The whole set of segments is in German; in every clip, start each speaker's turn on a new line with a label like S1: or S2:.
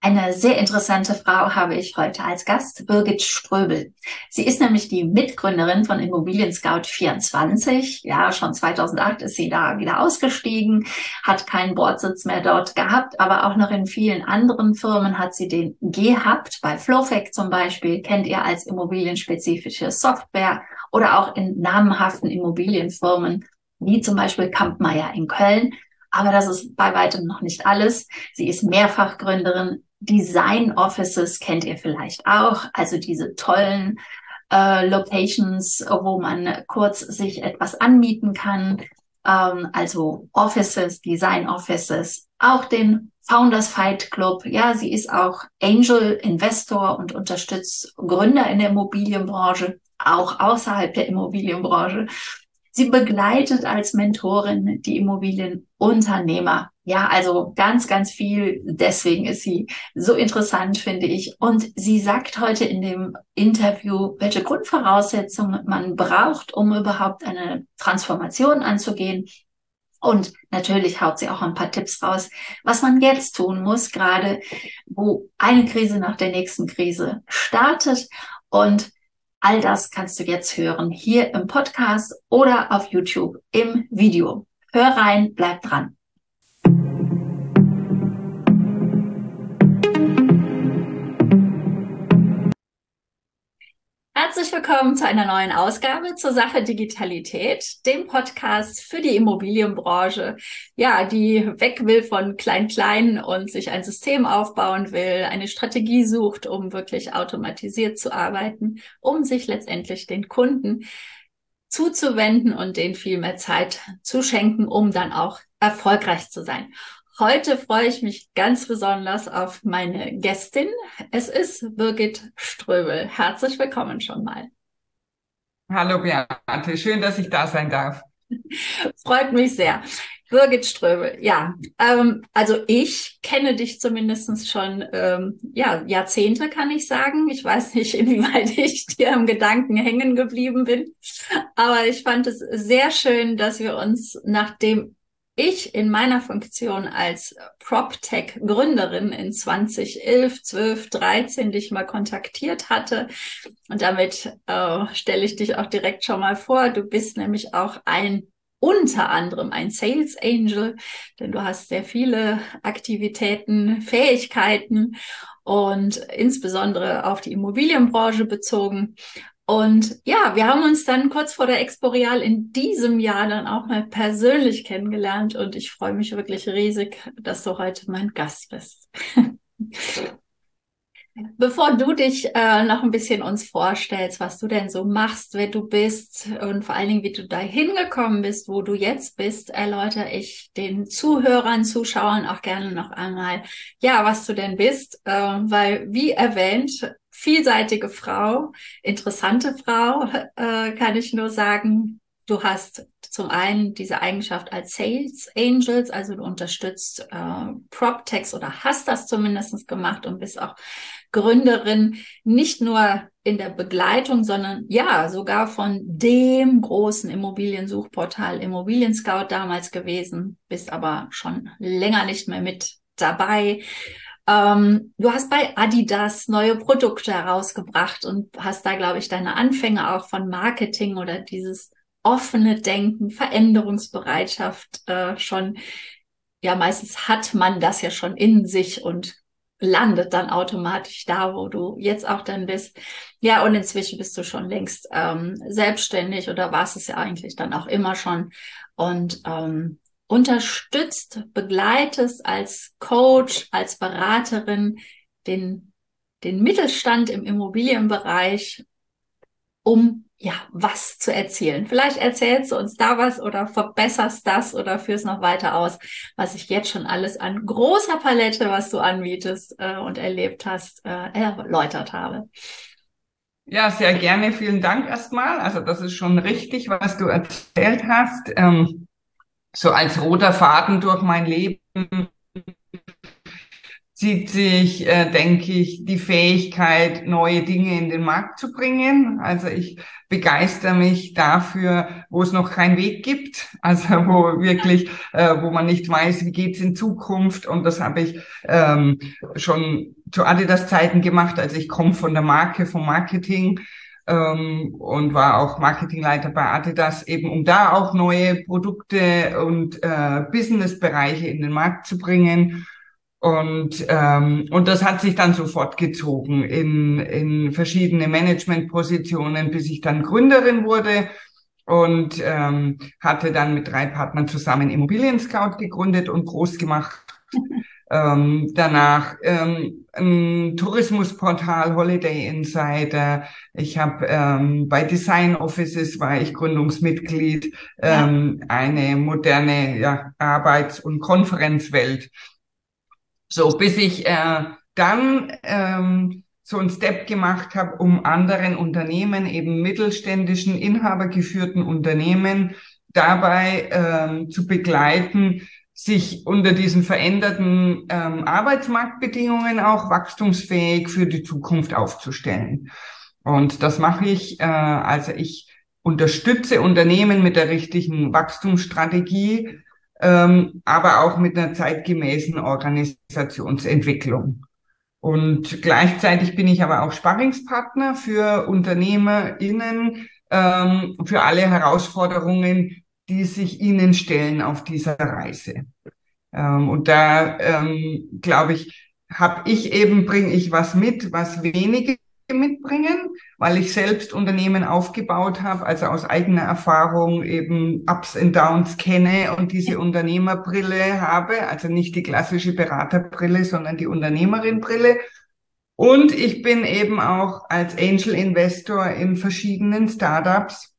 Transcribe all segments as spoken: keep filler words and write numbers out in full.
S1: Eine sehr interessante Frau habe ich heute als Gast, Birgit Ströbel. Sie ist nämlich die Mitgründerin von Immobilien Scout vierundzwanzig. Ja, schon zweitausendacht ist sie da wieder ausgestiegen, hat keinen Boardsitz mehr dort gehabt, aber auch noch in vielen anderen Firmen hat sie den gehabt. Bei Flowfact zum Beispiel kennt ihr als immobilienspezifische Software oder auch in namhaften Immobilienfirmen, wie zum Beispiel Kampmeier in Köln. Aber das ist bei weitem noch nicht alles. Sie ist Mehrfachgründerin. Design Offices kennt ihr vielleicht auch, also diese tollen äh, Locations, wo man kurz sich etwas anmieten kann, ähm, also Offices, Design Offices, auch den Founders Fight Club. Ja, sie ist auch Angel Investor und unterstützt Gründer in der Immobilienbranche, auch außerhalb der Immobilienbranche. Sie begleitet als Mentorin die Immobilienunternehmer. Ja, also ganz, ganz viel. Deswegen ist sie so interessant, finde ich. Und sie sagt heute in dem Interview, welche Grundvoraussetzungen man braucht, um überhaupt eine Transformation anzugehen. Und natürlich haut sie auch ein paar Tipps raus, was man jetzt tun muss, gerade wo eine Krise nach der nächsten Krise startet. Und all das kannst du jetzt hören, hier im Podcast oder auf YouTube im Video. Hör rein, bleib dran. Herzlich willkommen zu einer neuen Ausgabe zur Sache Digitalität, dem Podcast für die Immobilienbranche, ja, die weg will von Klein-Klein und sich ein System aufbauen will, eine Strategie sucht, um wirklich automatisiert zu arbeiten, um sich letztendlich den Kunden zuzuwenden und denen viel mehr Zeit zu schenken, um dann auch erfolgreich zu sein. Heute freue ich mich ganz besonders auf meine Gästin. Es ist Birgit Ströbel. Herzlich willkommen schon mal.
S2: Hallo Beate, schön, dass ich da sein darf.
S1: Freut mich sehr. Birgit Ströbel, ja, ähm, also ich kenne dich zumindest schon ähm, ja, Jahrzehnte, kann ich sagen. Ich weiß nicht, inwieweit ich dir im Gedanken hängen geblieben bin, aber ich fand es sehr schön, dass wir uns, nachdem ich in meiner Funktion als PropTech-Gründerin in zweitausendelf, zwölf, dreizehn dich mal kontaktiert hatte. Und damit äh, stelle ich dich auch direkt schon mal vor. Du bist nämlich auch ein, unter anderem ein Sales Angel, denn du hast sehr viele Aktivitäten, Fähigkeiten und insbesondere auf die Immobilienbranche bezogen. Und ja, wir haben uns dann kurz vor der Exporeal in diesem Jahr dann auch mal persönlich kennengelernt und ich freue mich wirklich riesig, dass du heute mein Gast bist. Bevor du dich äh, noch ein bisschen uns vorstellst, was du denn so machst, wer du bist und vor allen Dingen, wie du da hingekommen bist, wo du jetzt bist, erläutere ich den Zuhörern, Zuschauern auch gerne noch einmal, ja, was du denn bist, äh, weil, wie erwähnt, vielseitige Frau, interessante Frau, äh, kann ich nur sagen. Du hast zum einen diese Eigenschaft als Sales Angels, also du unterstützt äh, PropTechs oder hast das zumindest gemacht und bist auch Gründerin, nicht nur in der Begleitung, sondern ja, sogar von dem großen Immobiliensuchportal Immobilien Scout damals gewesen, bist aber schon länger nicht mehr mit dabei. Ähm, du hast bei Adidas neue Produkte herausgebracht und hast da, glaube ich, deine Anfänge auch von Marketing oder dieses offene Denken, Veränderungsbereitschaft äh, schon, ja, meistens hat man das ja schon in sich und landet dann automatisch da, wo du jetzt auch dann bist. Ja, und inzwischen bist du schon längst ähm, selbstständig oder warst es ja eigentlich dann auch immer schon und ähm, unterstützt, begleitest als Coach, als Beraterin den, den Mittelstand im Immobilienbereich, um ja, was zu erzählen. Vielleicht erzählst du uns da was oder verbesserst das oder führst noch weiter aus, was ich jetzt schon alles an großer Palette, was du anbietest äh, und erlebt hast, äh, erläutert habe.
S2: Ja, sehr gerne. Vielen Dank erstmal. Also das ist schon richtig, was du erzählt hast. Ähm, so als roter Faden durch mein Leben zieht sich, äh, denke ich, die Fähigkeit, neue Dinge in den Markt zu bringen. Also ich begeister mich dafür, wo es noch keinen Weg gibt, also wo wirklich, äh, wo man nicht weiß, wie geht's in Zukunft. Und das habe ich ähm, schon zu Adidas-Zeiten gemacht. Also ich komme von der Marke, vom Marketing ähm, und war auch Marketingleiter bei Adidas, eben um da auch neue Produkte und äh, Businessbereiche in den Markt zu bringen. Und, ähm, und das hat sich dann so fortgezogen in, in verschiedene Managementpositionen, bis ich dann Gründerin wurde und ähm, hatte dann mit drei Partnern zusammen Immobilien Scout gegründet und groß gemacht. Ähm, danach ähm, ein Tourismusportal Holiday Insider. Ich habe ähm, bei Design Offices war ich Gründungsmitglied, ähm, ja. Eine moderne ja, Arbeits- und Konferenzwelt. So, bis ich äh, dann ähm, so einen Step gemacht habe, um anderen Unternehmen, eben mittelständischen, inhabergeführten Unternehmen, dabei ähm, zu begleiten, sich unter diesen veränderten ähm, Arbeitsmarktbedingungen auch wachstumsfähig für die Zukunft aufzustellen. Und das mache ich, äh, also ich unterstütze Unternehmen mit der richtigen Wachstumsstrategie, ähm, aber auch mit einer zeitgemäßen Organisationsentwicklung. Und gleichzeitig bin ich aber auch Sparringspartner für UnternehmerInnen, ähm, für alle Herausforderungen, die sich ihnen stellen auf dieser Reise. Ähm, und da, ähm, glaube ich, habe ich eben, bringe ich was mit, was wenige mitbringen, weil ich selbst Unternehmen aufgebaut habe, also aus eigener Erfahrung eben Ups und Downs kenne und diese Unternehmerbrille habe, also nicht die klassische Beraterbrille, sondern die Unternehmerinbrille. Und ich bin eben auch als Angel Investor in verschiedenen Startups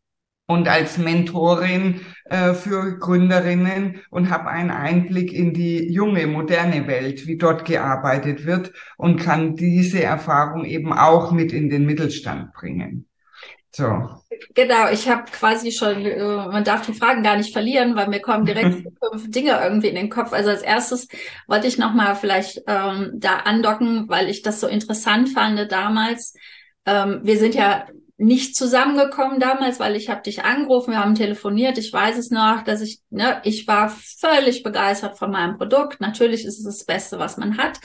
S2: und als Mentorin äh, für Gründerinnen und habe einen Einblick in die junge, moderne Welt, wie dort gearbeitet wird und kann diese Erfahrung eben auch mit in den Mittelstand bringen. So.
S1: Genau, ich habe quasi schon, äh, man darf die Fragen gar nicht verlieren, weil mir kommen direkt fünf Dinge irgendwie in den Kopf. Also als erstes wollte ich nochmal vielleicht ähm, da andocken, weil ich das so interessant fand damals. Ähm, wir sind ja nicht zusammengekommen damals, weil ich habe dich angerufen, wir haben telefoniert. Ich weiß es noch, dass ich, ne, ich war völlig begeistert von meinem Produkt. Natürlich ist es das Beste, was man hat.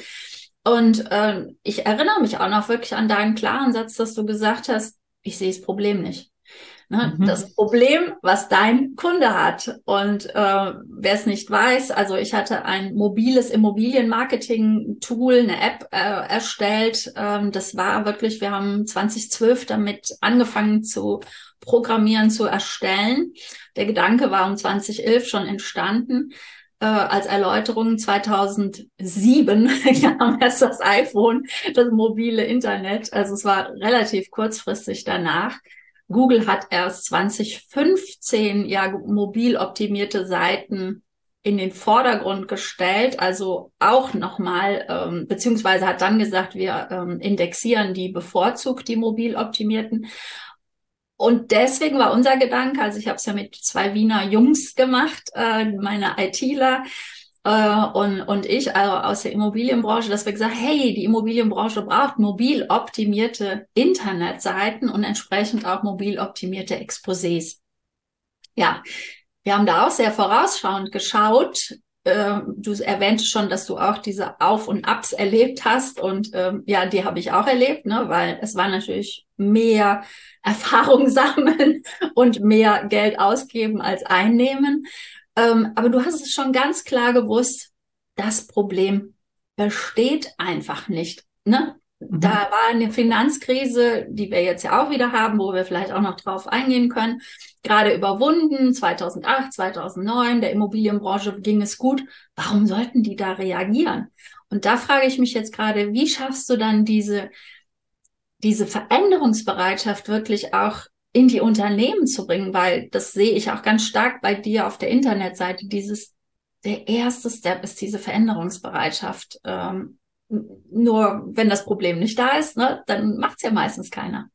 S1: Und äh, ich erinnere mich auch noch wirklich an deinen klaren Satz, dass du gesagt hast, ich sehe das Problem nicht. Ne? Mhm. Das Problem, was dein Kunde hat. Und äh, wer es nicht weiß, also ich hatte ein mobiles Immobilienmarketing-Tool, eine App äh, erstellt. Ähm, das war wirklich, wir haben zwanzig zwölf damit angefangen zu programmieren, zu erstellen. Der Gedanke war um zwanzig elf schon entstanden. Äh, als Erläuterung zweitausendsieben kam erst das iPhone, das mobile Internet. Also es war relativ kurzfristig danach. Google hat erst zwanzig fünfzehn ja mobil optimierte Seiten in den Vordergrund gestellt, also auch nochmal, ähm, beziehungsweise hat dann gesagt, wir ähm, indexieren die bevorzugt, die mobil optimierten. Und deswegen war unser Gedanke, also ich habe es ja mit zwei Wiener Jungs gemacht, äh, meine ITler, Und, und ich also aus der Immobilienbranche, dass wir gesagt, hey, die Immobilienbranche braucht mobil optimierte Internetseiten und entsprechend auch mobil optimierte Exposés. Ja, wir haben da auch sehr vorausschauend geschaut. Ähm, du erwähnte schon, dass du auch diese Auf- und Abs erlebt hast und ähm, ja, die habe ich auch erlebt, ne, weil es war natürlich mehr Erfahrung sammeln und mehr Geld ausgeben als einnehmen. Ähm, aber du hast es schon ganz klar gewusst, das Problem besteht einfach nicht. Ne? Mhm. Da war eine Finanzkrise, die wir jetzt ja auch wieder haben, wo wir vielleicht auch noch drauf eingehen können, gerade überwunden, zweitausendacht, zweitausendneun, der Immobilienbranche ging es gut. Warum sollten die da reagieren? Und da frage ich mich jetzt gerade, wie schaffst du dann diese, diese Veränderungsbereitschaft wirklich auch in die Unternehmen zu bringen, weil das sehe ich auch ganz stark bei dir auf der Internetseite. Dieses, der erste Step ist diese Veränderungsbereitschaft. Ähm, nur wenn das Problem nicht da ist, ne, dann macht es ja meistens keiner.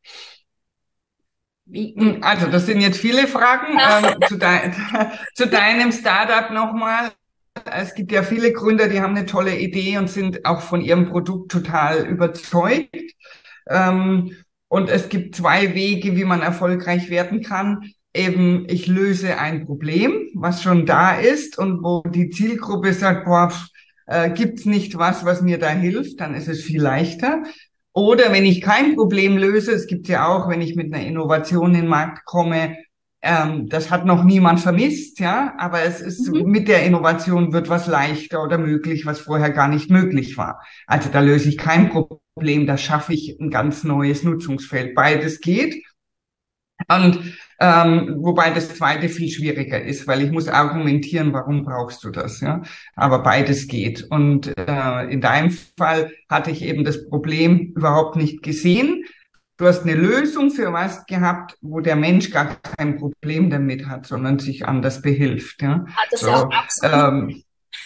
S2: Wie, wie? Also das sind jetzt viele Fragen ähm, zu, de zu deinem Startup nochmal. es gibt ja viele Gründer, die haben eine tolle Idee und sind auch von ihrem Produkt total überzeugt. Ähm, und es gibt zwei Wege, wie man erfolgreich werden kann. Eben, ich löse ein Problem, was schon da ist und wo die Zielgruppe sagt, boah, äh, gibt's nicht was, was mir da hilft, dann ist es viel leichter. Oder wenn ich kein Problem löse, es gibt ja auch, wenn ich mit einer Innovation in den Markt komme, ähm, das hat noch niemand vermisst, ja, aber es ist
S1: Mhm.
S2: mit der Innovation wird was leichter oder möglich, was vorher gar nicht möglich war. Also da löse ich kein Problem, da schaffe ich ein ganz neues Nutzungsfeld. Beides geht. Und ähm, wobei das zweite viel schwieriger ist, weil ich muss argumentieren, warum brauchst du das, ja? Aber beides geht. Und äh, in deinem Fall hatte ich eben das Problem überhaupt nicht gesehen. Du hast eine Lösung für was gehabt, wo der Mensch gar kein Problem damit hat, sondern sich anders behilft, ja?
S1: Hat es ja auch
S2: So,
S1: absolut.
S2: ähm,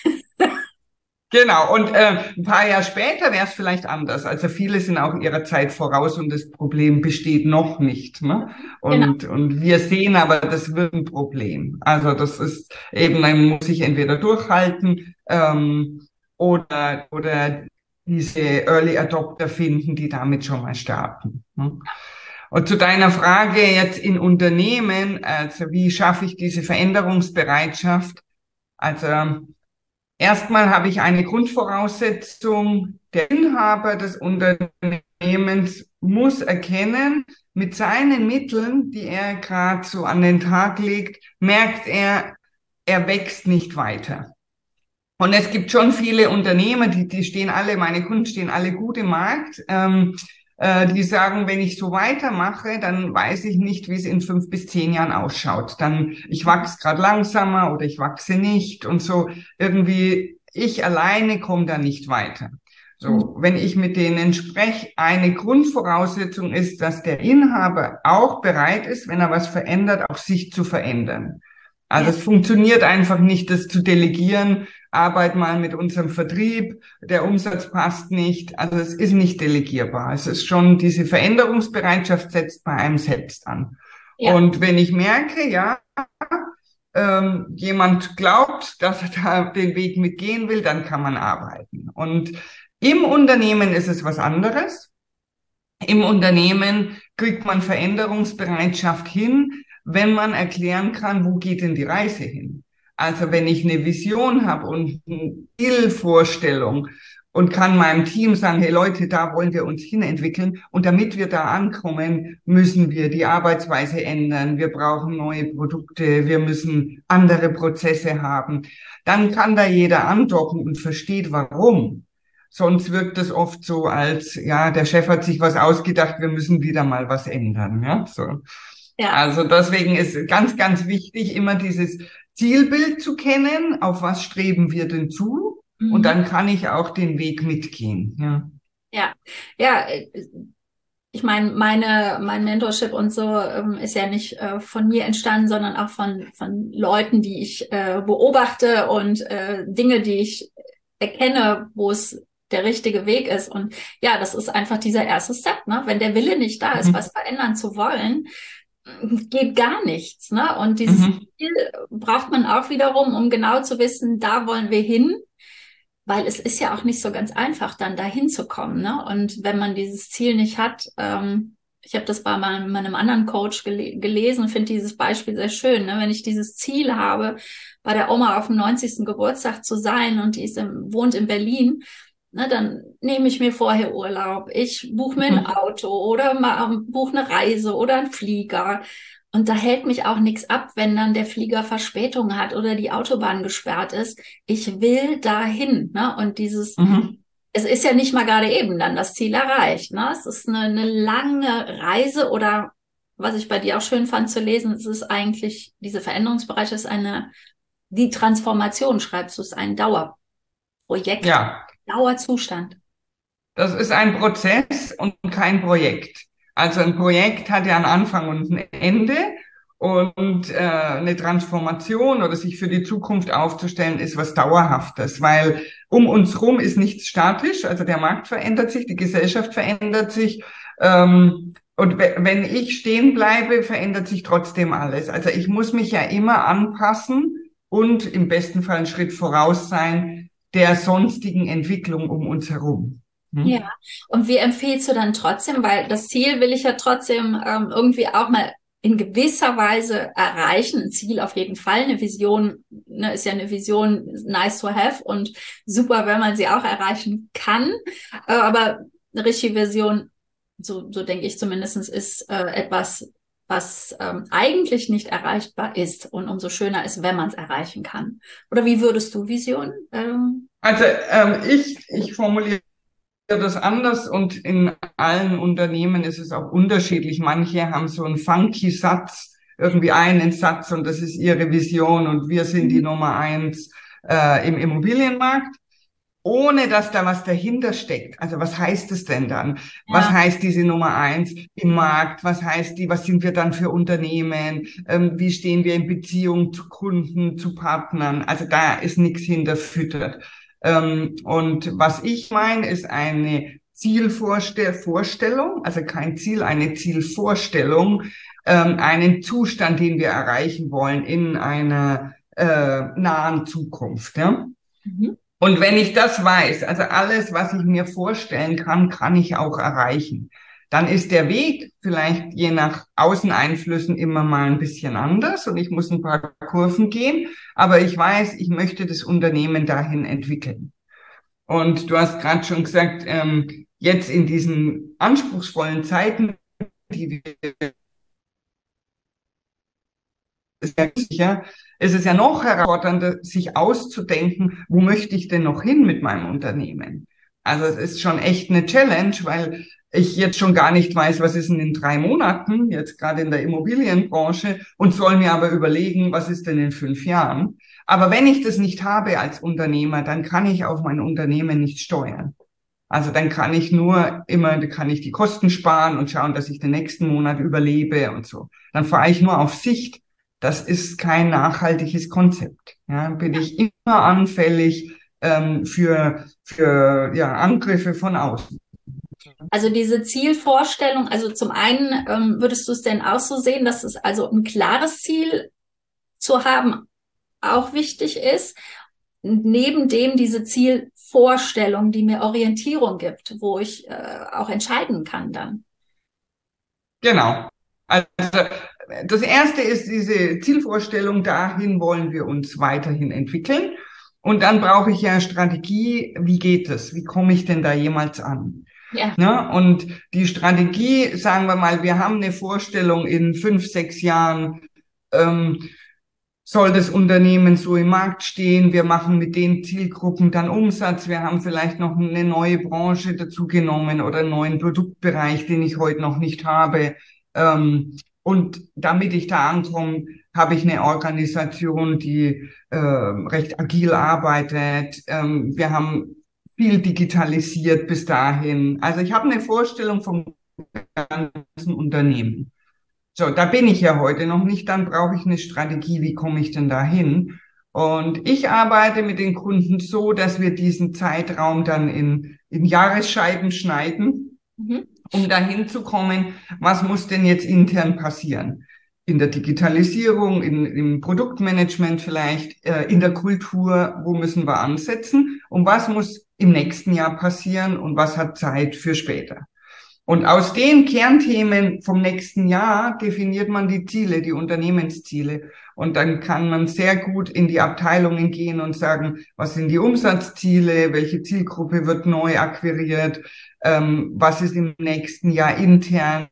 S2: genau, und äh, ein paar Jahre später wäre es vielleicht anders. Also viele sind auch ihrer Zeit voraus und das Problem besteht noch nicht. Ne?
S1: Genau.
S2: Und, und wir sehen aber, das wird ein Problem. Also das ist eben, man muss sich entweder durchhalten ähm, oder, oder diese Early Adopter finden, die damit schon mal starten. Ne? Und zu deiner Frage jetzt in Unternehmen, also wie schaffe ich diese Veränderungsbereitschaft? Also erstmal habe ich eine Grundvoraussetzung. Der Inhaber des Unternehmens muss erkennen, mit seinen Mitteln, die er gerade so an den Tag legt, merkt er, er wächst nicht weiter. Und es gibt schon viele Unternehmer, die, die stehen alle, meine Kunden stehen alle gut im Markt, ähm, äh, die sagen, wenn ich so weitermache, dann weiß ich nicht, wie es in fünf bis zehn Jahren ausschaut. Dann, ich wachse gerade langsamer oder ich wachse nicht und so irgendwie, ich alleine komme da nicht weiter. So, wenn ich mit denen spreche, eine Grundvoraussetzung ist, dass der Inhaber auch bereit ist, wenn er was verändert, auch sich zu verändern. Also
S1: Ja.
S2: es funktioniert einfach nicht, das zu delegieren. Arbeit mal mit unserem Vertrieb, der Umsatz passt nicht. Also es ist nicht delegierbar. Es ist schon, diese Veränderungsbereitschaft setzt bei einem selbst an.
S1: Ja.
S2: Und wenn ich merke, ja, ähm, jemand glaubt, dass er da den Weg mitgehen will, dann kann man arbeiten. Und im Unternehmen ist es was anderes. Im Unternehmen kriegt man Veränderungsbereitschaft hin, wenn man erklären kann, wo geht denn die Reise hin? Also wenn ich eine Vision habe und eine Zielvorstellung und kann meinem Team sagen, hey Leute, da wollen wir uns hinentwickeln und damit wir da ankommen, müssen wir die Arbeitsweise ändern, wir brauchen neue Produkte, wir müssen andere Prozesse haben, dann kann da jeder andocken und versteht, warum. Sonst wirkt es oft so, als, ja, der Chef hat sich was ausgedacht, wir müssen wieder mal was ändern, ja, so.
S1: Ja.
S2: Also deswegen ist ganz, ganz wichtig, immer dieses Zielbild zu kennen, auf was streben wir denn zu? Und
S1: Mhm.
S2: dann kann ich auch den Weg mitgehen, ja.
S1: Ja. Ja. äh, Ich meine, meine, mein Mentorship und so ähm, ist ja nicht äh, von mir entstanden, sondern auch von, von Leuten, die ich äh, beobachte und äh, Dinge, die ich erkenne, wo es der richtige Weg ist. Und ja, das ist einfach dieser erste Step, ne? Wenn der Wille nicht da ist,
S2: Mhm.
S1: was verändern zu wollen, geht gar nichts, ne? Und dieses
S2: Mhm.
S1: Ziel braucht man auch wiederum, um genau zu wissen, da wollen wir hin. Weil es ist ja auch nicht so ganz einfach, dann dahin zu kommen, ne? Und wenn man dieses Ziel nicht hat, ähm, ich habe das bei meinem, meinem anderen Coach gele gelesen, finde dieses Beispiel sehr schön, ne? Wenn ich dieses Ziel habe, bei der Oma auf dem neunzigsten Geburtstag zu sein und die ist im, wohnt in Berlin, ne, dann nehme ich mir vorher Urlaub, ich buche mir ein
S2: Mhm.
S1: Auto oder mal buche eine Reise oder einen Flieger. Und da hält mich auch nichts ab, wenn dann der Flieger Verspätung hat oder die Autobahn gesperrt ist. Ich will dahin, ne? Und dieses,
S2: Mhm.
S1: es ist ja nicht mal gerade eben dann das Ziel erreicht, ne? Es ist eine, eine lange Reise oder was ich bei dir auch schön fand zu lesen, es ist eigentlich, diese Veränderungsbereitschaft ist eine, die Transformation, schreibst du, ist ein Dauerprojekt,
S2: Ja,
S1: Dauerzustand.
S2: das ist ein Prozess und kein Projekt. Also ein Projekt hat ja einen Anfang und ein Ende und äh, eine Transformation oder sich für die Zukunft aufzustellen ist was Dauerhaftes, weil um uns rum ist nichts statisch, also der Markt verändert sich, die Gesellschaft verändert sich ähm, und wenn ich stehen bleibe, verändert sich trotzdem alles. Also ich muss mich ja immer anpassen und im besten Fall einen Schritt voraus sein der sonstigen Entwicklung um uns herum. Hm?
S1: Ja, und wie empfiehlst du dann trotzdem, weil das Ziel will ich ja trotzdem ähm, irgendwie auch mal in gewisser Weise erreichen. Ein Ziel auf jeden Fall, eine Vision, ne, ist ja eine Vision nice to have und super, wenn man sie auch erreichen kann. Äh, aber eine richtige Vision, so, so denke ich zumindestens, ist äh, etwas, was ähm, eigentlich nicht erreichbar ist und umso schöner ist, wenn man es erreichen kann. Oder wie würdest du Vision? Ähm,
S2: Also ähm, ich, ich formuliere das anders und in allen Unternehmen ist es auch unterschiedlich. Manche haben so einen funky Satz, irgendwie einen Satz und das ist ihre Vision und wir sind die Nummer eins äh, im Immobilienmarkt, ohne dass da was dahinter steckt. Also was heißt es denn dann? Was
S1: ja.
S2: heißt diese Nummer eins im Markt? Was heißt die? Was sind wir dann für Unternehmen? Ähm, wie stehen wir in Beziehung zu Kunden, zu Partnern? Also da ist nichts hinterfüttert. Ähm, und was ich meine, ist eine Zielvorstellung, also kein Ziel, eine Zielvorstellung, ähm, einen Zustand, den wir erreichen wollen in einer äh, nahen Zukunft. Ja?
S1: Mhm.
S2: Und wenn ich das weiß, also alles, was ich mir vorstellen kann, kann ich auch erreichen. Dann ist der Weg vielleicht je nach Außeneinflüssen immer mal ein bisschen anders und ich muss ein paar Kurven gehen, aber ich weiß, ich möchte das Unternehmen dahin entwickeln. Und du hast gerade schon gesagt, ähm, jetzt in diesen anspruchsvollen Zeiten, die wir ist ja sicher, es ist ja noch herausfordernder, sich auszudenken, wo möchte ich denn noch hin mit meinem Unternehmen? Also es ist schon echt eine Challenge, weil ich jetzt schon gar nicht weiß, was ist denn in drei Monaten, jetzt gerade in der Immobilienbranche, und soll mir aber überlegen, was ist denn in fünf Jahren. Aber wenn ich das nicht habe als Unternehmer, dann kann ich auch mein Unternehmen nicht steuern. Also dann kann ich nur immer, kann ich die Kosten sparen und schauen, dass ich den nächsten Monat überlebe und so. Dann fahre ich nur auf Sicht. Das ist kein nachhaltiges Konzept. Ja, bin ich immer anfällig ähm, für, für ja, Angriffe von außen.
S1: Also diese Zielvorstellung, also zum einen ähm, würdest du es denn auch so sehen, dass es also ein klares Ziel zu haben auch wichtig ist, neben dem diese Zielvorstellung, die mir Orientierung gibt, wo ich äh, auch entscheiden kann dann.
S2: Genau. Also das erste ist diese Zielvorstellung, dahin wollen wir uns weiterhin entwickeln. Und dann brauche ich ja Strategie, wie geht es? Wie komme ich denn da jemals an?
S1: Ja.
S2: Ne? Und die Strategie, sagen wir mal, wir haben eine Vorstellung in fünf, sechs Jahren, ähm, soll das Unternehmen so im Markt stehen. Wir machen mit den Zielgruppen dann Umsatz. Wir haben vielleicht noch eine neue Branche dazu genommen oder einen neuen Produktbereich, den ich heute noch nicht habe. Ähm, und damit ich da ankomme, habe ich eine Organisation, die äh, recht agil arbeitet. Ähm, wir haben viel digitalisiert bis dahin. Also ich habe eine Vorstellung vom ganzen Unternehmen. So, da bin ich ja heute noch nicht, dann brauche ich eine Strategie, wie komme ich denn da hin? Und ich arbeite mit den Kunden so, dass wir diesen Zeitraum dann in, in Jahresscheiben schneiden,
S1: Mhm.
S2: um dahin zu kommen, was muss denn jetzt intern passieren? In der Digitalisierung, in, im Produktmanagement vielleicht, äh, in der Kultur, wo müssen wir ansetzen? Und was muss im nächsten Jahr passieren und was hat Zeit für später? Und aus den Kernthemen vom nächsten Jahr definiert man die Ziele, die Unternehmensziele. Und dann kann man sehr gut in die Abteilungen gehen und sagen, was sind die Umsatzziele, welche Zielgruppe wird neu akquiriert, ähm, was ist im nächsten Jahr intern,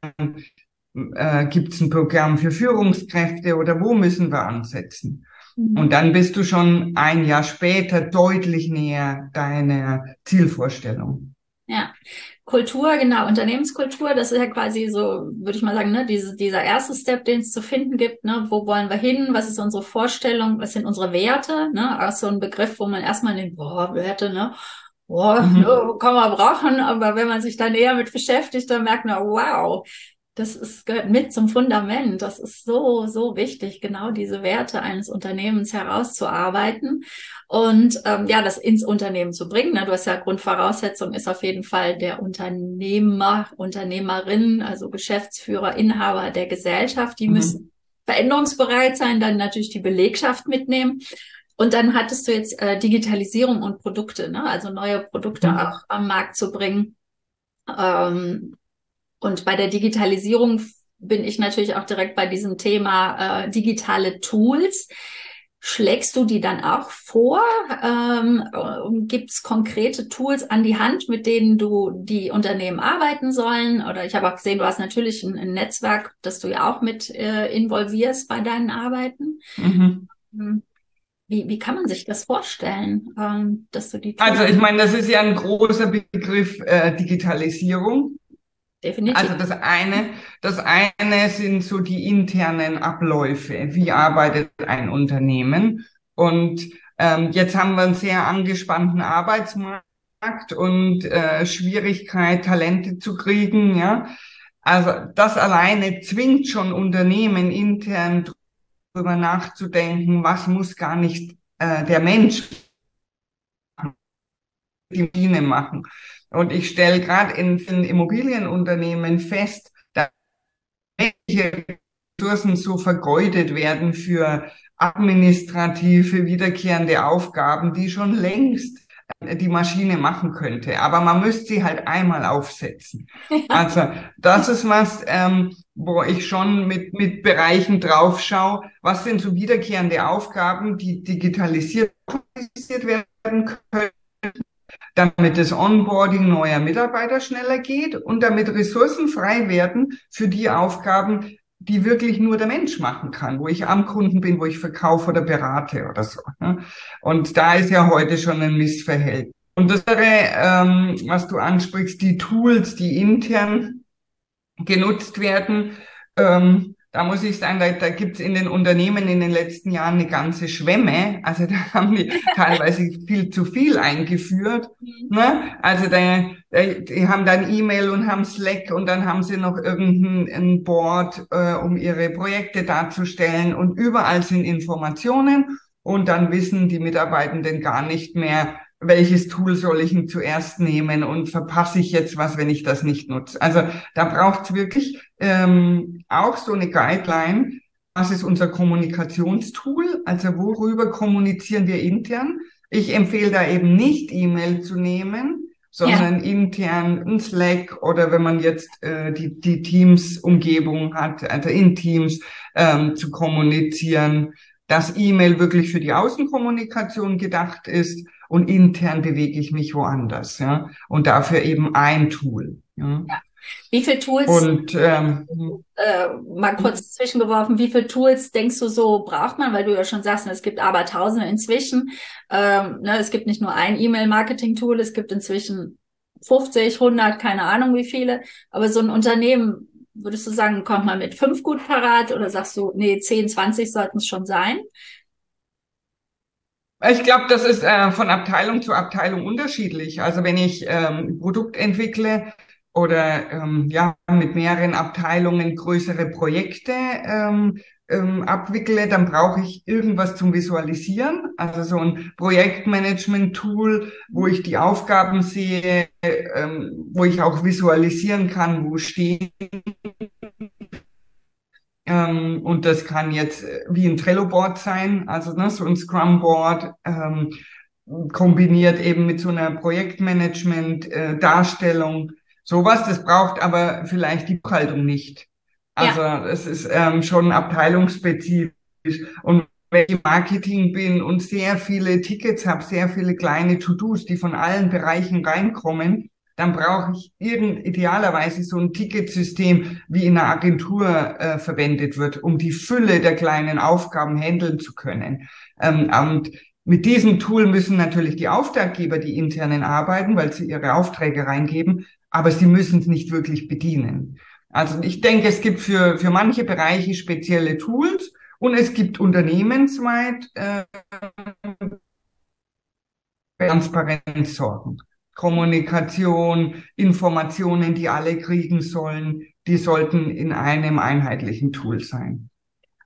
S2: äh, gibt es ein Programm für Führungskräfte oder wo müssen wir ansetzen?
S1: Mhm.
S2: Und dann bist du schon ein Jahr später deutlich näher deiner Zielvorstellung.
S1: Ja. Kultur, genau, Unternehmenskultur, das ist ja quasi so, würde ich mal sagen, ne, diese, dieser erste Step, den es zu finden gibt, ne, wo wollen wir hin, was ist unsere Vorstellung, was sind unsere Werte, ne, auch so ein Begriff, wo man erstmal denkt, boah, Werte, ne, boah,
S2: Mhm.
S1: ne, kann man brauchen, aber wenn man sich da näher mit beschäftigt, dann merkt man, wow, das ist, gehört mit zum Fundament. Das ist so, so wichtig, genau diese Werte eines Unternehmens herauszuarbeiten und ähm, ja, das ins Unternehmen zu bringen. Ne? Du hast ja Grundvoraussetzung ist auf jeden Fall der Unternehmer, Unternehmerin, also Geschäftsführer, Inhaber der Gesellschaft. Die
S2: Mhm.
S1: müssen veränderungsbereit sein, dann natürlich die Belegschaft mitnehmen. Und dann hattest du jetzt äh, Digitalisierung und Produkte, ne? Also neue Produkte
S2: Mhm.
S1: auch am Markt zu bringen. Ähm, und bei der Digitalisierung bin ich natürlich auch direkt bei diesem Thema äh, digitale Tools. Schlägst du die dann auch vor? Ähm, gibt es konkrete Tools an die Hand, mit denen du die Unternehmen arbeiten sollen? Oder ich habe auch gesehen, du hast natürlich ein, ein Netzwerk, das du ja auch mit äh, involvierst bei deinen Arbeiten.
S2: Mhm.
S1: Wie, wie kann man sich das vorstellen, ähm, dass du die Tools...
S2: Also ich meine, das ist ja ein großer Begriff, äh, Digitalisierung.
S1: Definitiv.
S2: Also das eine, das eine sind so die internen Abläufe. Wie arbeitet ein Unternehmen? Und ähm, jetzt haben wir einen sehr angespannten Arbeitsmarkt und äh, Schwierigkeit, Talente zu kriegen. Ja, also das alleine zwingt schon Unternehmen intern darüber nachzudenken, was muss gar nicht äh, der Mensch die Maschine machen. Und ich stelle gerade in vielen Immobilienunternehmen fest, dass welche Ressourcen so vergeudet werden für administrative, wiederkehrende Aufgaben, die schon längst die Maschine machen könnte. Aber man müsste sie halt einmal aufsetzen.
S1: Ja.
S2: Also das ist was, ähm, wo ich schon mit, mit Bereichen drauf schaue. Was sind so wiederkehrende Aufgaben, die digitalisiert werden können, damit das Onboarding neuer Mitarbeiter schneller geht und damit Ressourcen frei werden für die Aufgaben, die wirklich nur der Mensch machen kann, wo ich am Kunden bin, wo ich verkaufe oder berate oder so. Und da ist ja heute schon ein Missverhältnis. Und das andere, ähm, was du ansprichst, die Tools, die intern genutzt werden, ähm, da muss ich sagen, da, da gibt es in den Unternehmen in den letzten Jahren eine ganze Schwemme. Also da haben die teilweise viel zu viel eingeführt. Ne? Also da, da, die haben dann E-Mail und haben Slack und dann haben sie noch irgendein Board, äh, um ihre Projekte darzustellen. Und überall sind Informationen und dann wissen die Mitarbeitenden gar nicht mehr, welches Tool soll ich denn zuerst nehmen und verpasse ich jetzt was, wenn ich das nicht nutze. Also da braucht es wirklich ähm, auch so eine Guideline. Was ist unser Kommunikationstool? Also worüber kommunizieren wir intern? Ich empfehle da eben nicht E-Mail zu nehmen, sondern ja. intern ein Slack oder wenn man jetzt äh, die, die Teams-Umgebung hat, also in Teams ähm, zu kommunizieren, dass E-Mail wirklich für die Außenkommunikation gedacht ist und intern bewege ich mich woanders, ja, und dafür eben ein Tool. Ja.
S1: Ja. Wie viele Tools,
S2: und ähm,
S1: äh, mal kurz zwischengeworfen, wie viele Tools denkst du so braucht man, weil du ja schon sagst, es gibt aber Tausende inzwischen, ähm, ne, es gibt nicht nur ein E-Mail-Marketing-Tool, es gibt inzwischen fünfzig, hundert, keine Ahnung wie viele, aber so ein Unternehmen, würdest du sagen, kommt man mit fünf gut parat oder sagst du, nee, zehn, zwanzig sollten es schon sein?
S2: Ich glaube, das ist äh, von Abteilung zu Abteilung unterschiedlich. Also wenn ich ähm, ein Produkt entwickle oder ähm, ja mit mehreren Abteilungen größere Projekte ähm, ähm, abwickle, dann brauche ich irgendwas zum Visualisieren. Also so ein Projektmanagement-Tool, wo ich die Aufgaben sehe, ähm, wo ich auch visualisieren kann, wo stehen. Ähm, und das kann jetzt wie ein Trello-Board sein, also ne, so ein Scrum-Board, ähm, kombiniert eben mit so einer Projektmanagement-Darstellung. Sowas, das braucht aber vielleicht die Buchhaltung nicht. Also ja. Es ist ähm, schon abteilungsspezifisch. Und wenn ich im Marketing bin und sehr viele Tickets habe, sehr viele kleine To-Dos, die von allen Bereichen reinkommen, dann brauche ich irgend idealerweise so ein Ticketsystem, wie in einer Agentur äh, verwendet wird, um die Fülle der kleinen Aufgaben handeln zu können. Ähm, und mit diesem Tool müssen natürlich die Auftraggeber, die internen arbeiten, weil sie ihre Aufträge reingeben, aber sie müssen es nicht wirklich bedienen. Also ich denke, es gibt für, für manche Bereiche spezielle Tools und es gibt unternehmensweit äh, Transparenz sorgen. Kommunikation, Informationen, die alle kriegen sollen, die sollten in einem einheitlichen Tool sein.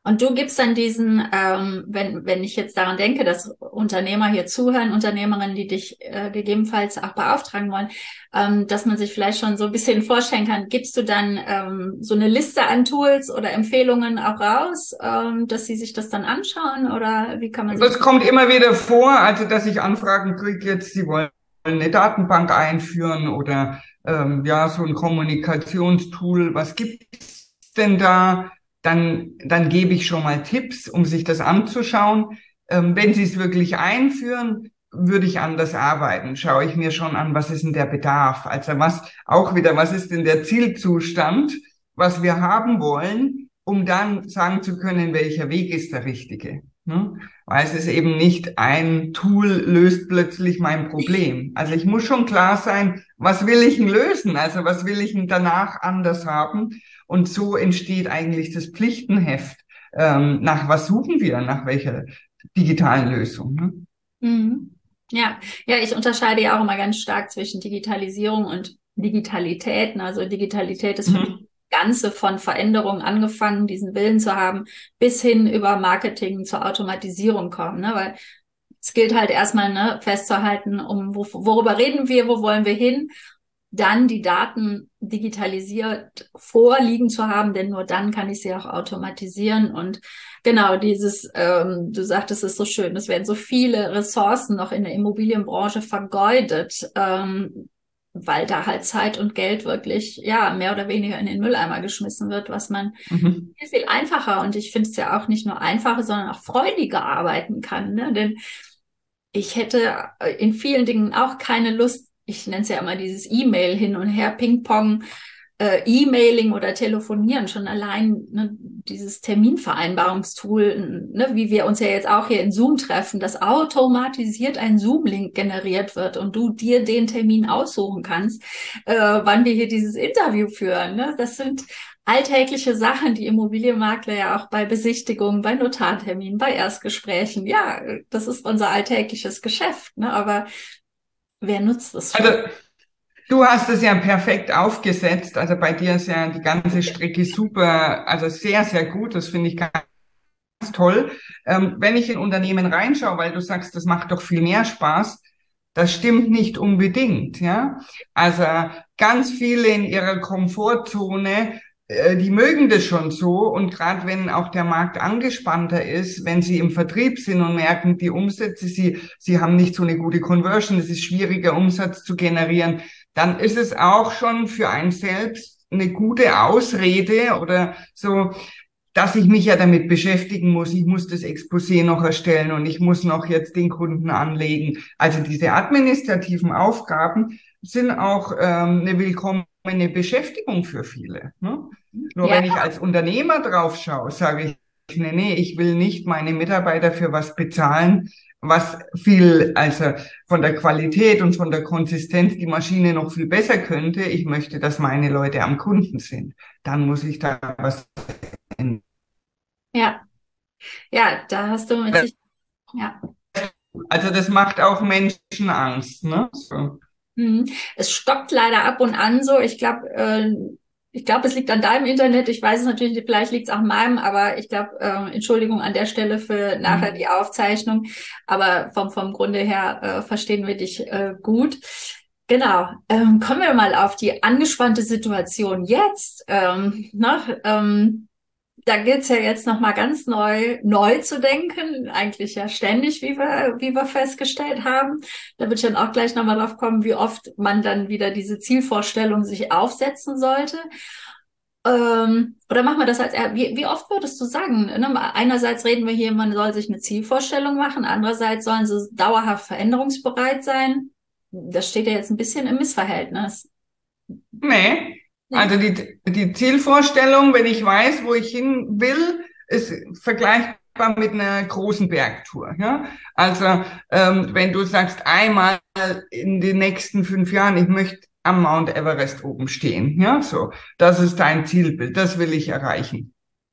S1: Und du gibst dann diesen, ähm, wenn, wenn ich jetzt daran denke, dass Unternehmer hier zuhören, Unternehmerinnen, die dich äh, gegebenenfalls auch beauftragen wollen, ähm, dass man sich vielleicht schon so ein bisschen vorstellen kann, gibst du dann ähm, so eine Liste an Tools oder Empfehlungen auch raus, ähm, dass sie sich das dann anschauen, oder wie kann man sich
S2: Das
S1: das?
S2: kommt immer wieder vor, also dass ich Anfragen kriege jetzt, sie wollen eine Datenbank einführen oder ähm, ja, so ein Kommunikationstool, was gibt's denn da? Dann, dann gebe ich schon mal Tipps, um sich das anzuschauen. Ähm, wenn Sie es wirklich einführen, würde ich anders arbeiten. Schaue ich mir schon an, was ist denn der Bedarf? Also was, auch wieder, was ist denn der Zielzustand, was wir haben wollen, um dann sagen zu können, welcher Weg ist der richtige. Ne? Weil es ist eben nicht ein Tool löst plötzlich mein Problem. Also ich muss schon klar sein, was will ich denn lösen? Also was will ich denn danach anders haben? Und so entsteht eigentlich das Pflichtenheft. Ähm, nach was suchen wir? Nach welcher digitalen Lösung? Ne?
S1: Mhm. Ja, ja, ich unterscheide ja auch immer ganz stark zwischen Digitalisierung und Digitalität. Also Digitalität ist für mich
S2: Mhm.
S1: das Ganze von Veränderungen angefangen, diesen Willen zu haben, bis hin über Marketing zur Automatisierung kommen, ne? Weil es gilt halt erstmal, ne, festzuhalten, um wo, worüber reden wir, wo wollen wir hin, dann die Daten digitalisiert vorliegen zu haben, denn nur dann kann ich sie auch automatisieren. Und genau dieses, ähm, du sagtest es so schön, es werden so viele Ressourcen noch in der Immobilienbranche vergeudet, ähm, weil da halt Zeit und Geld wirklich, ja, mehr oder weniger in den Mülleimer geschmissen wird, was man
S2: Mhm.
S1: viel, viel einfacher, und ich finde es ja auch nicht nur einfacher, sondern auch freudiger arbeiten kann, ne? Denn ich hätte in vielen Dingen auch keine Lust, ich nenne es ja immer dieses E-Mail hin und her, Ping-Pong, äh, E-Mailing oder Telefonieren, schon allein, ne, dieses Terminvereinbarungstool, ne, wie wir uns ja jetzt auch hier in Zoom treffen, dass automatisiert ein Zoom-Link generiert wird und du dir den Termin aussuchen kannst, äh, wann wir hier dieses Interview führen. Ne? Das sind alltägliche Sachen, die Immobilienmakler ja auch bei Besichtigungen, bei Notarterminen, bei Erstgesprächen, ja, das ist unser alltägliches Geschäft, ne? Aber wer nutzt es
S2: Also
S1: schon?
S2: du hast es ja perfekt aufgesetzt. Also bei dir ist ja die ganze Strecke super, also sehr, sehr gut. Das finde ich ganz toll. Ähm, wenn ich in Unternehmen reinschaue, weil du sagst, das macht doch viel mehr Spaß, das stimmt nicht unbedingt, ja. Also ganz viele in ihrer Komfortzone, äh, die mögen das schon so. Und gerade wenn auch der Markt angespannter ist, wenn sie im Vertrieb sind und merken, die Umsätze, sie, sie haben nicht so eine gute Conversion, es ist schwieriger, Umsatz zu generieren, dann ist es auch schon für einen selbst eine gute Ausrede oder so, dass ich mich ja damit beschäftigen muss. Ich muss das Exposé noch erstellen und ich muss noch jetzt den Kunden anlegen. Also diese administrativen Aufgaben sind auch ähm, eine willkommene Beschäftigung für viele. Ne? Nur
S1: Ja,
S2: wenn ich als Unternehmer drauf schaue, sage ich, nee, nee, ich will nicht meine Mitarbeiter für was bezahlen, was viel, also von der Qualität und von der Konsistenz die Maschine noch viel besser könnte. Ich möchte, dass meine Leute am Kunden sind. Dann muss ich da was ändern.
S1: ja, ja, da hast du mit sich, ja.
S2: Also das macht auch Menschen Angst, ne? So.
S1: Mhm. Es stockt leider ab und an so. Ich glaube, äh, ich glaube, es liegt an deinem Internet. Ich weiß es natürlich nicht, vielleicht liegt es auch an meinem, aber ich glaube, äh, Entschuldigung an der Stelle für nachher die Aufzeichnung. Aber vom, vom Grunde her äh, verstehen wir dich äh, gut. Genau. Ähm, kommen wir mal auf die angespannte Situation jetzt. Ähm, ne? ähm, Da gilt's ja jetzt nochmal ganz neu, neu zu denken, eigentlich ja ständig, wie wir, wie wir festgestellt haben. Da würde ich dann auch gleich nochmal drauf kommen, wie oft man dann wieder diese Zielvorstellung sich aufsetzen sollte. Ähm, oder machen wir das als, wie, wie oft würdest du sagen? Ne? Einerseits reden wir hier, man soll sich eine Zielvorstellung machen, andererseits sollen sie dauerhaft veränderungsbereit sein. Das steht ja jetzt ein bisschen im Missverhältnis.
S2: Nee,
S1: Nee.
S2: also die, die Zielvorstellung, wenn ich weiß, wo ich hin will, ist vergleichbar mit einer großen Bergtour. Ja? Also ähm, wenn du sagst, einmal in den nächsten fünf Jahren, ich möchte am Mount Everest oben stehen, ja, so, das ist dein Zielbild, das will ich erreichen.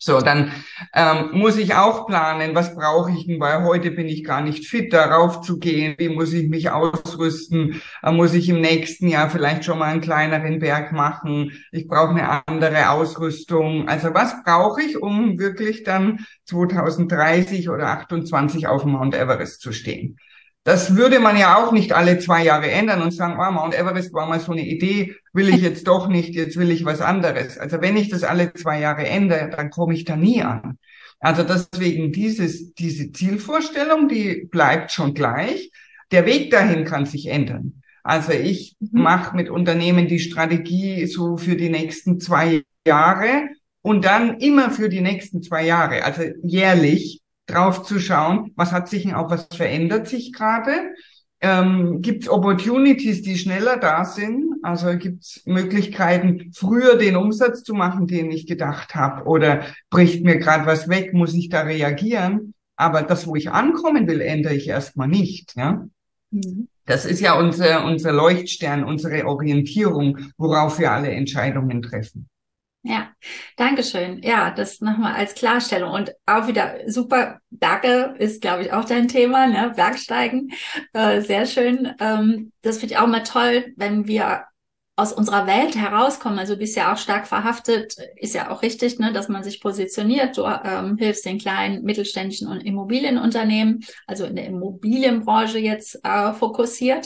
S2: So, dann ähm, muss ich auch planen, was brauche ich denn, weil heute bin ich gar nicht fit, darauf zu gehen. Wie muss ich mich ausrüsten? Äh, muss ich im nächsten Jahr vielleicht schon mal einen kleineren Berg machen? Ich brauche eine andere Ausrüstung. Also was brauche ich, um wirklich dann zwanzig dreißig oder achtundzwanzig auf dem Mount Everest zu stehen? Das würde man ja auch nicht alle zwei Jahre ändern und sagen, ah, Mount Everest war mal so eine Idee, will ich jetzt doch nicht, jetzt will ich was anderes. Also wenn ich das alle zwei Jahre ändere, dann komme ich da nie an. Also deswegen dieses, diese Zielvorstellung, die bleibt schon gleich. Der Weg dahin kann sich ändern. Also ich
S1: Mhm.
S2: mache mit Unternehmen die Strategie so für die nächsten zwei Jahre und dann immer für die nächsten zwei Jahre, also jährlich drauf zu schauen, was hat sich denn auch, was verändert sich gerade? Ähm, gibt es Opportunities, die schneller da sind? Also gibt es Möglichkeiten, früher den Umsatz zu machen, den ich gedacht habe? Oder bricht mir gerade was weg, muss ich da reagieren? Aber das, wo ich ankommen will, ändere ich erstmal nicht. Ja?
S1: Mhm.
S2: Das ist ja unser, unser Leuchtstern, unsere Orientierung, worauf wir alle Entscheidungen treffen.
S1: Ja, Dankeschön. Ja, das nochmal als Klarstellung und auch wieder super. Berge ist, glaube ich, auch dein Thema, ne? Bergsteigen, äh, sehr schön. Ähm, das finde ich auch mal toll, wenn wir aus unserer Welt herauskommen. Also du bist ja auch stark verhaftet, ist ja auch richtig, ne, dass man sich positioniert. Du ähm, hilfst den kleinen mittelständischen und Immobilienunternehmen, also in der Immobilienbranche jetzt äh, fokussiert.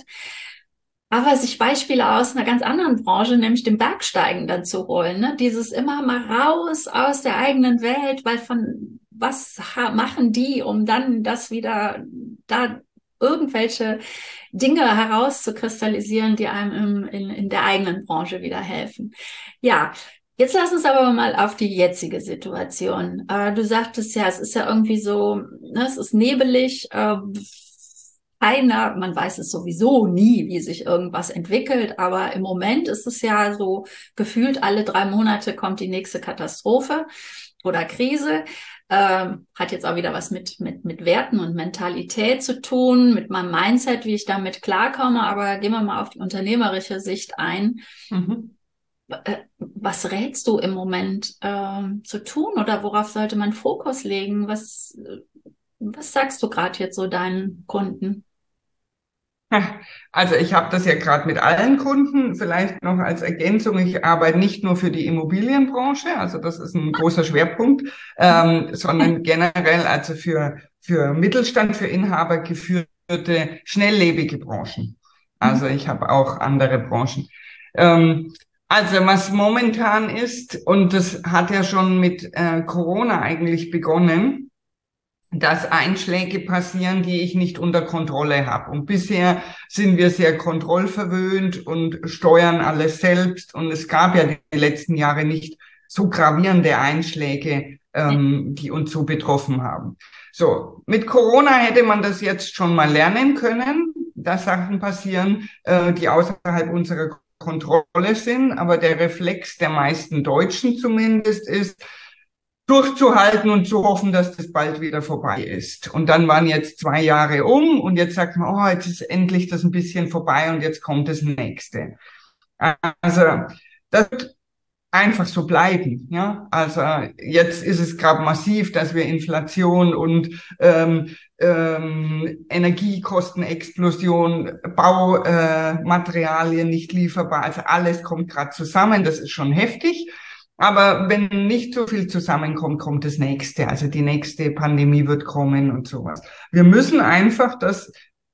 S1: Aber sich Beispiele aus einer ganz anderen Branche, nämlich dem Bergsteigen, dann zu holen, ne? Dieses immer mal raus aus der eigenen Welt, weil von was machen die, um dann das wieder da irgendwelche Dinge herauszukristallisieren, die einem im, in, in der eigenen Branche wieder helfen. Ja, jetzt lass uns aber mal auf die jetzige Situation. Äh, du sagtest ja, es ist ja irgendwie so, ne, es ist nebelig. Äh, keiner, man weiß es sowieso nie, wie sich irgendwas entwickelt, aber im Moment ist es ja so gefühlt, alle drei Monate kommt die nächste Katastrophe oder Krise. Ähm, hat jetzt auch wieder was mit, mit, mit Werten und Mentalität zu tun, mit meinem Mindset, wie ich damit klarkomme, aber gehen wir mal auf die unternehmerische Sicht ein.
S2: Mhm.
S1: Was rätst du im Moment äh, zu tun oder worauf sollte man Fokus legen? Was, was sagst du gerade jetzt so deinen Kunden?
S2: Also ich habe das ja gerade mit allen Kunden, vielleicht noch als Ergänzung, ich arbeite nicht nur für die Immobilienbranche, also das ist ein großer Schwerpunkt, ähm, sondern generell also für, für Mittelstand, für Inhaber geführte, schnelllebige Branchen. Also ich habe auch andere Branchen. Ähm, also was momentan ist, und das hat ja schon mit äh, Corona eigentlich begonnen, dass Einschläge passieren, die ich nicht unter Kontrolle habe. Und bisher sind wir sehr kontrollverwöhnt und steuern alles selbst. Und es gab ja die letzten Jahre nicht so gravierende Einschläge, ähm, die uns so betroffen haben. So, mit Corona hätte man das jetzt schon mal lernen können, dass Sachen passieren, äh, die außerhalb unserer Kontrolle sind. Aber der Reflex der meisten Deutschen zumindest ist, durchzuhalten und zu hoffen, dass das bald wieder vorbei ist. Und dann waren jetzt zwei Jahre um und jetzt sagt man, oh, jetzt ist endlich das ein bisschen vorbei und jetzt kommt das nächste. Also das wird einfach so bleiben. Ja, also jetzt ist es gerade massiv, dass wir Inflation und ähm, ähm, Energiekostenexplosion, Baumaterialien äh, nicht lieferbar, also alles kommt gerade zusammen. Das ist schon heftig. Aber wenn nicht so viel zusammenkommt, kommt das nächste. Also die nächste Pandemie wird kommen und sowas. Wir müssen einfach das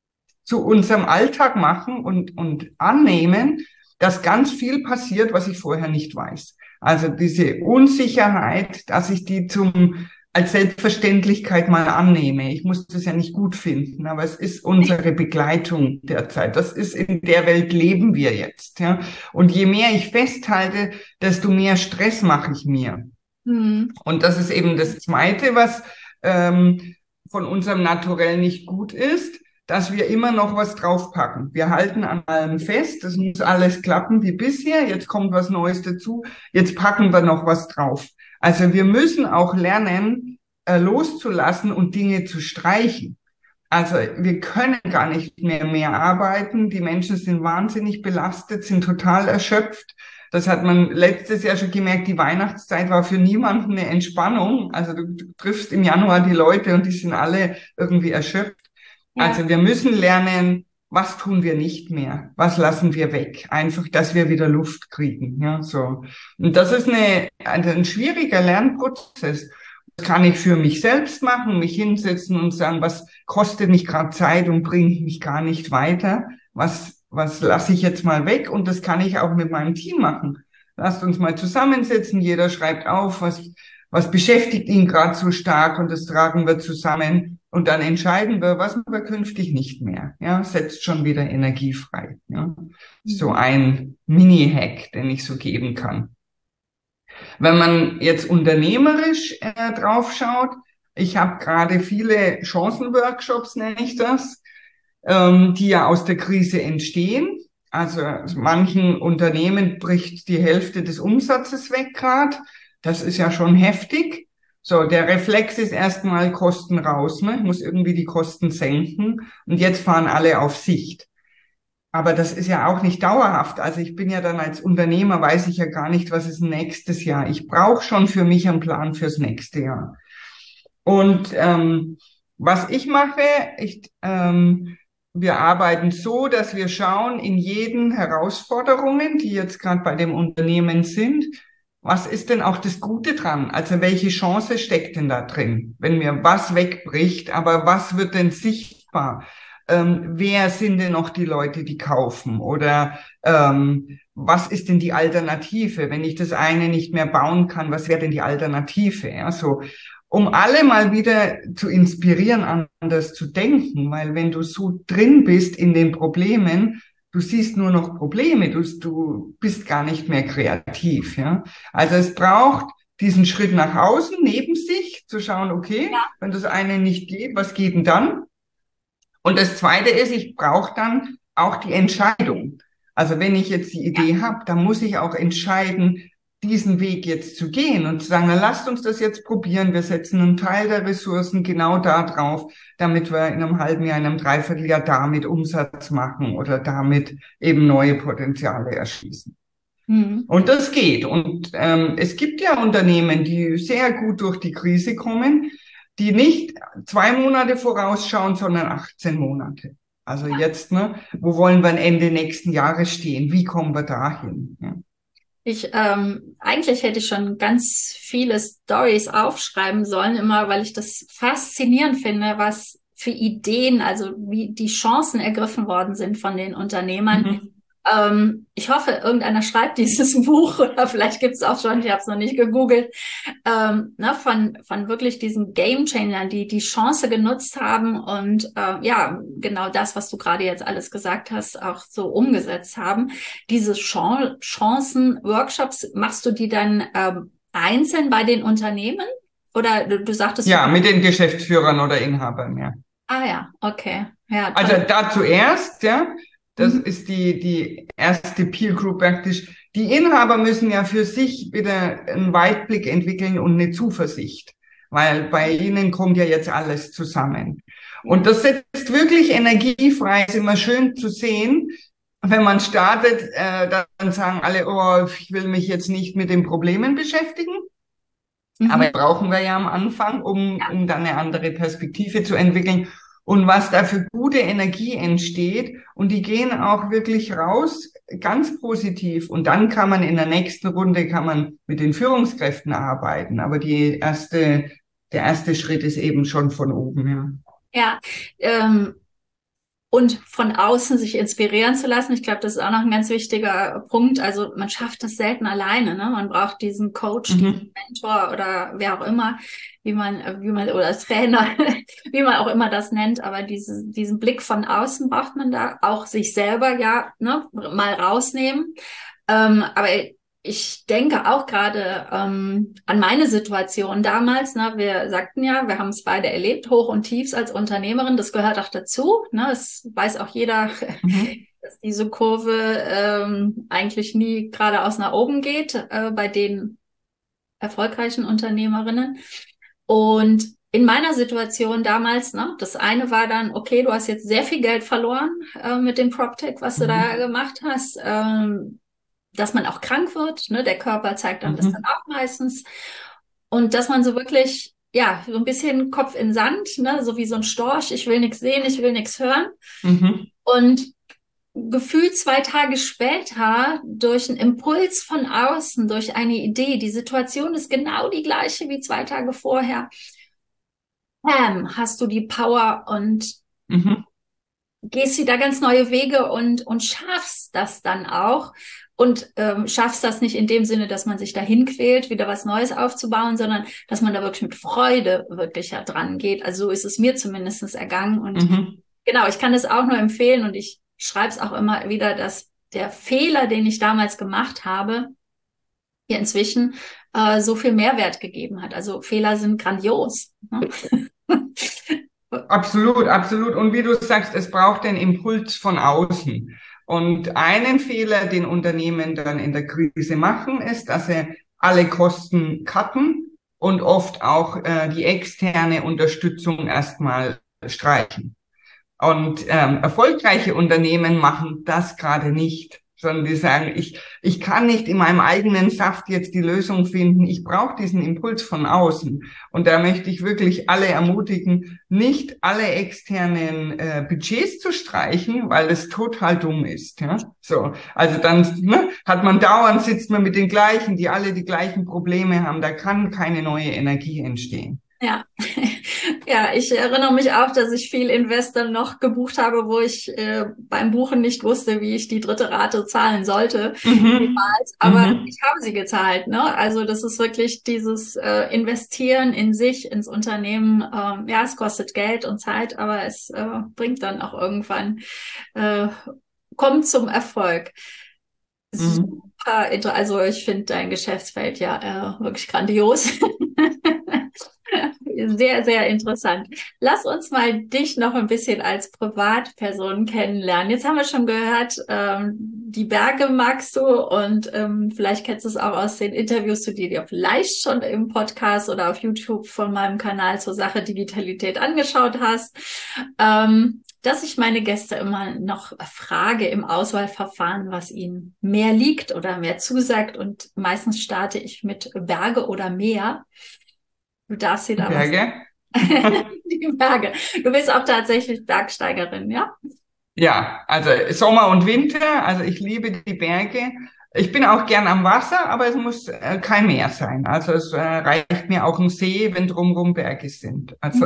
S2: zu unserem Alltag machen und, und annehmen, dass ganz viel passiert, was ich vorher nicht weiß. Also diese Unsicherheit, dass ich die zum als Selbstverständlichkeit mal annehme. Ich muss das ja nicht gut finden, aber es ist unsere Begleitung derzeit. Das ist, in der Welt leben wir jetzt. Ja? Und je mehr ich festhalte, desto mehr Stress mache ich mir.
S1: Hm.
S2: Und das ist eben das Zweite, was ähm, von unserem Naturell nicht gut ist, dass wir immer noch was draufpacken. Wir halten an allem fest, das muss alles klappen wie bisher, jetzt kommt was Neues dazu, jetzt packen wir noch was drauf. Also wir müssen auch lernen, äh, loszulassen und Dinge zu streichen. Also wir können gar nicht mehr mehr arbeiten, die Menschen sind wahnsinnig belastet, sind total erschöpft. Das hat man letztes Jahr schon gemerkt, die Weihnachtszeit war für niemanden eine Entspannung. Also du, du triffst im Januar die Leute und die sind alle irgendwie erschöpft.
S1: Ja.
S2: Also wir müssen lernen, was tun wir nicht mehr? Was lassen wir weg? Einfach, dass wir wieder Luft kriegen. Ja, so. Und das ist eine, also ein schwieriger Lernprozess. Das kann ich für mich selbst machen, mich hinsetzen und sagen, was kostet mich gerade Zeit und bringt mich gar nicht weiter? Was, was lasse ich jetzt mal weg? Und das kann ich auch mit meinem Team machen. Lasst uns mal zusammensetzen. Jeder schreibt auf, was, was beschäftigt ihn gerade so stark, und das tragen wir zusammen. Und dann entscheiden wir, was wir künftig nicht mehr. Ja, setzt schon wieder Energie frei. Ja, so ein Mini-Hack, den ich so geben kann. Wenn man jetzt unternehmerisch äh, drauf schaut, ich habe gerade viele Chancenworkshops, nenne ich das, ähm, die ja aus der Krise entstehen. Also manchen Unternehmen bricht die Hälfte des Umsatzes weg gerade. Das ist ja schon heftig. So, der Reflex ist erstmal Kosten raus, ne? Ich muss irgendwie die Kosten senken. Und jetzt fahren alle auf Sicht. Aber das ist ja auch nicht dauerhaft. Also ich bin ja dann als Unternehmer, weiß ich ja gar nicht, was ist nächstes Jahr. Ich brauche schon für mich einen Plan fürs nächste Jahr. Und ähm, was ich mache, ich, ähm, wir arbeiten so, dass wir schauen in jeden Herausforderungen, die jetzt gerade bei dem Unternehmen sind, was ist denn auch das Gute dran? Also welche Chance steckt denn da drin, wenn mir was wegbricht, aber was wird denn sichtbar? Ähm, wer sind denn noch die Leute, die kaufen? Oder ähm, was ist denn die Alternative? Wenn ich das eine nicht mehr bauen kann, was wäre denn die Alternative? Ja, so, um alle mal wieder zu inspirieren, anders zu denken, weil wenn du so drin bist in den Problemen, du siehst nur noch Probleme, du, du bist gar nicht mehr kreativ. Ja? Also es braucht diesen Schritt nach außen, neben sich, zu schauen, okay, ja, wenn das eine nicht geht, was geht denn dann? Und das Zweite ist, ich brauche dann auch die Entscheidung. Also wenn ich jetzt die Idee ja. habe, dann muss ich auch entscheiden, diesen Weg jetzt zu gehen und zu sagen, na, lasst uns das jetzt probieren. Wir setzen einen Teil der Ressourcen genau da drauf, damit wir in einem halben Jahr, in einem Dreivierteljahr damit Umsatz machen oder damit eben neue Potenziale erschließen. Mhm. Und das geht. Und ähm, es gibt ja Unternehmen, die sehr gut durch die Krise kommen, die nicht zwei Monate vorausschauen, sondern achtzehn Monate. Also jetzt, ne, wo wollen wir Ende nächsten Jahres stehen? Wie kommen wir dahin? Ja.
S1: Ich, ähm, eigentlich hätte ich schon ganz viele Stories aufschreiben sollen, immer, weil ich das faszinierend finde, was für Ideen, also wie die Chancen ergriffen worden sind von den Unternehmern. Mhm. Ähm, ich hoffe, irgendeiner schreibt dieses Buch, oder vielleicht gibt es auch schon, ich habe es noch nicht gegoogelt, ähm, ne, von von wirklich diesen Game-Changern, die die Chance genutzt haben und äh, ja, genau das, was du gerade jetzt alles gesagt hast, auch so umgesetzt haben. Diese Chan- Chancen-Workshops, machst du die dann ähm, einzeln bei den Unternehmen? Oder du, du sagtest...
S2: Ja, mit den Geschäftsführern oder Inhabern, ja.
S1: Ah ja, okay. Ja,
S2: also da zuerst, ja, das mhm. ist die, die erste Peer Group praktisch. Die Inhaber müssen ja für sich wieder einen Weitblick entwickeln und eine Zuversicht, weil bei ihnen kommt ja jetzt alles zusammen. Und das setzt wirklich Energie frei. Ist immer schön zu sehen, wenn man startet, äh, dann sagen alle, oh, ich will mich jetzt nicht mit den Problemen beschäftigen. Mhm. Aber brauchen wir ja am Anfang, um, ja. um dann eine andere Perspektive zu entwickeln. Und was da für gute Energie entsteht. Und die gehen auch wirklich raus, ganz positiv. Und dann kann man in der nächsten Runde, kann man mit den Führungskräften arbeiten. Aber die erste, der erste Schritt ist eben schon von oben, ja.
S1: Ja, ähm, und von außen sich inspirieren zu lassen. Ich glaube, das ist auch noch ein ganz wichtiger Punkt. Also man schafft das selten alleine, ne? Man braucht diesen Coach, mhm. diesen Mentor oder wer auch immer, wie man, wie man, oder Trainer, wie man auch immer das nennt. Aber diese, diesen Blick von außen braucht man da, auch sich selber, ja, ne, mal rausnehmen. Ähm, aber ich denke auch gerade ähm, an meine Situation damals. Ne, wir sagten ja, wir haben es beide erlebt, Hoch und Tiefs als Unternehmerin. Das gehört auch dazu. Ne, das weiß auch jeder, mhm. dass diese Kurve ähm, eigentlich nie geradeaus nach oben geht äh, bei den erfolgreichen Unternehmerinnen. Und in meiner Situation damals, ne, das eine war dann, okay, du hast jetzt sehr viel Geld verloren äh, mit dem PropTech, was mhm. du da gemacht hast. Ähm, dass man auch krank wird, ne? Der Körper zeigt dann das dann
S2: Mhm.
S1: auch meistens. Und dass man so wirklich, ja, so ein bisschen Kopf in Sand, ne? So wie so ein Storch, ich will nichts sehen, ich will nichts hören.
S2: Mhm.
S1: Und gefühlt zwei Tage später, durch einen Impuls von außen, durch eine Idee, die Situation ist genau die gleiche wie zwei Tage vorher, bam, hast du die Power und
S2: Mhm.
S1: gehst wieder ganz neue Wege und, und schaffst das dann auch. Und ähm, schaffst das nicht in dem Sinne, dass man sich dahin quält, wieder was Neues aufzubauen, sondern dass man da wirklich mit Freude wirklich ja dran geht. Also so ist es mir zumindest ergangen. Und
S2: Mhm.
S1: genau, ich kann es auch nur empfehlen und ich schreibe es auch immer wieder, dass der Fehler, den ich damals gemacht habe, hier inzwischen äh, so viel Mehrwert gegeben hat. Also Fehler sind grandios. Ne?
S2: Absolut, absolut. Und wie du sagst, es braucht den Impuls von außen. Und einen Fehler, den Unternehmen dann in der Krise machen, ist, dass sie alle Kosten cutten und oft auch äh, die externe Unterstützung erstmal streichen. Und ähm, erfolgreiche Unternehmen machen das gerade nicht, sondern die sagen, ich, ich kann nicht in meinem eigenen Saft jetzt die Lösung finden. Ich brauche diesen Impuls von außen. Und da möchte ich wirklich alle ermutigen, nicht alle externen äh, Budgets zu streichen, weil es total dumm ist. Ja? So, also dann ne, hat man dauernd, sitzt man mit den gleichen, die alle die gleichen Probleme haben. Da kann keine neue Energie entstehen.
S1: Ja. Ja, ich erinnere mich auch, dass ich viel Investor noch gebucht habe, wo ich äh, beim Buchen nicht wusste, wie ich die dritte Rate zahlen sollte.
S2: Mhm.
S1: Niemals. Aber ich
S2: Mhm.
S1: habe sie gezahlt, ne? Also das ist wirklich dieses äh, Investieren in sich, ins Unternehmen. Ähm, ja, es kostet Geld und Zeit, aber es äh, bringt dann auch irgendwann, äh, kommt zum Erfolg.
S2: Mhm.
S1: Super, inter- also ich finde dein Geschäftsfeld ja äh, wirklich grandios. Sehr, sehr interessant. Lass uns mal dich noch ein bisschen als Privatperson kennenlernen. Jetzt haben wir schon gehört, ähm, die Berge magst du und ähm, vielleicht kennst du es auch aus den Interviews, die dir vielleicht schon im Podcast oder auf YouTube von meinem Kanal zur Sache Digitalität angeschaut hast. Ähm, dass ich meine Gäste immer noch frage im Auswahlverfahren, was ihnen mehr liegt oder mehr zusagt. Und meistens starte ich mit Berge oder Meer. Du darfst dir da was.
S2: Berge?
S1: Die Berge. Du bist auch tatsächlich Bergsteigerin, ja?
S2: Ja, also Sommer und Winter, also ich liebe die Berge. Ich bin auch gern am Wasser, aber es muss äh, kein Meer sein. Also es äh, reicht mir auch ein See, wenn drumherum Berge sind. Also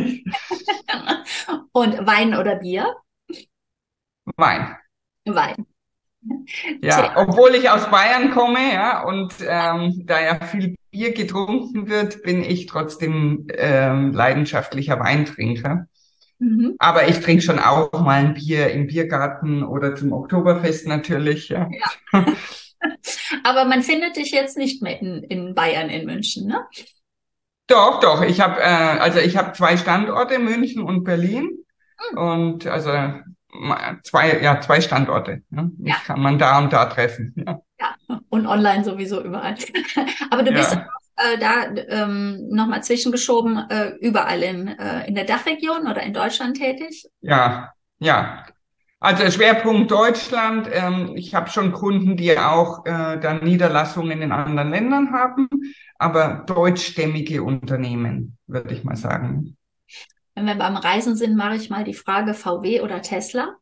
S1: Und Wein oder Bier?
S2: Wein.
S1: Wein.
S2: Ja,
S1: Tja.
S2: obwohl ich aus Bayern komme, ja, und ähm, da ja viel Bier getrunken wird, bin ich trotzdem ähm, leidenschaftlicher Weintrinker.
S1: Mhm.
S2: Aber ich trinke schon auch mal ein Bier im Biergarten oder zum Oktoberfest natürlich, ja.
S1: Ja. Aber man findet dich jetzt nicht mehr in, in Bayern, in München, ne?
S2: Doch, doch. Ich habe äh, also ich habe zwei Standorte, München und Berlin.
S1: Hm.
S2: Und also ma- zwei, ja, zwei Standorte. Ne?
S1: Ja,
S2: Mich kann man da und da treffen. Ja.
S1: ja. Und online sowieso überall. Aber du bist
S2: Ja,
S1: auch äh, da ähm, nochmal zwischengeschoben, äh, überall in, äh, in der Dachregion oder in Deutschland tätig?
S2: ja, ja. Also Schwerpunkt Deutschland. Ähm, ich habe schon Kunden, die auch äh, dann Niederlassungen in anderen Ländern haben, aber deutschstämmige Unternehmen, würde ich mal sagen.
S1: Wenn wir beim Reisen sind, mache ich mal die Frage V W oder Tesla.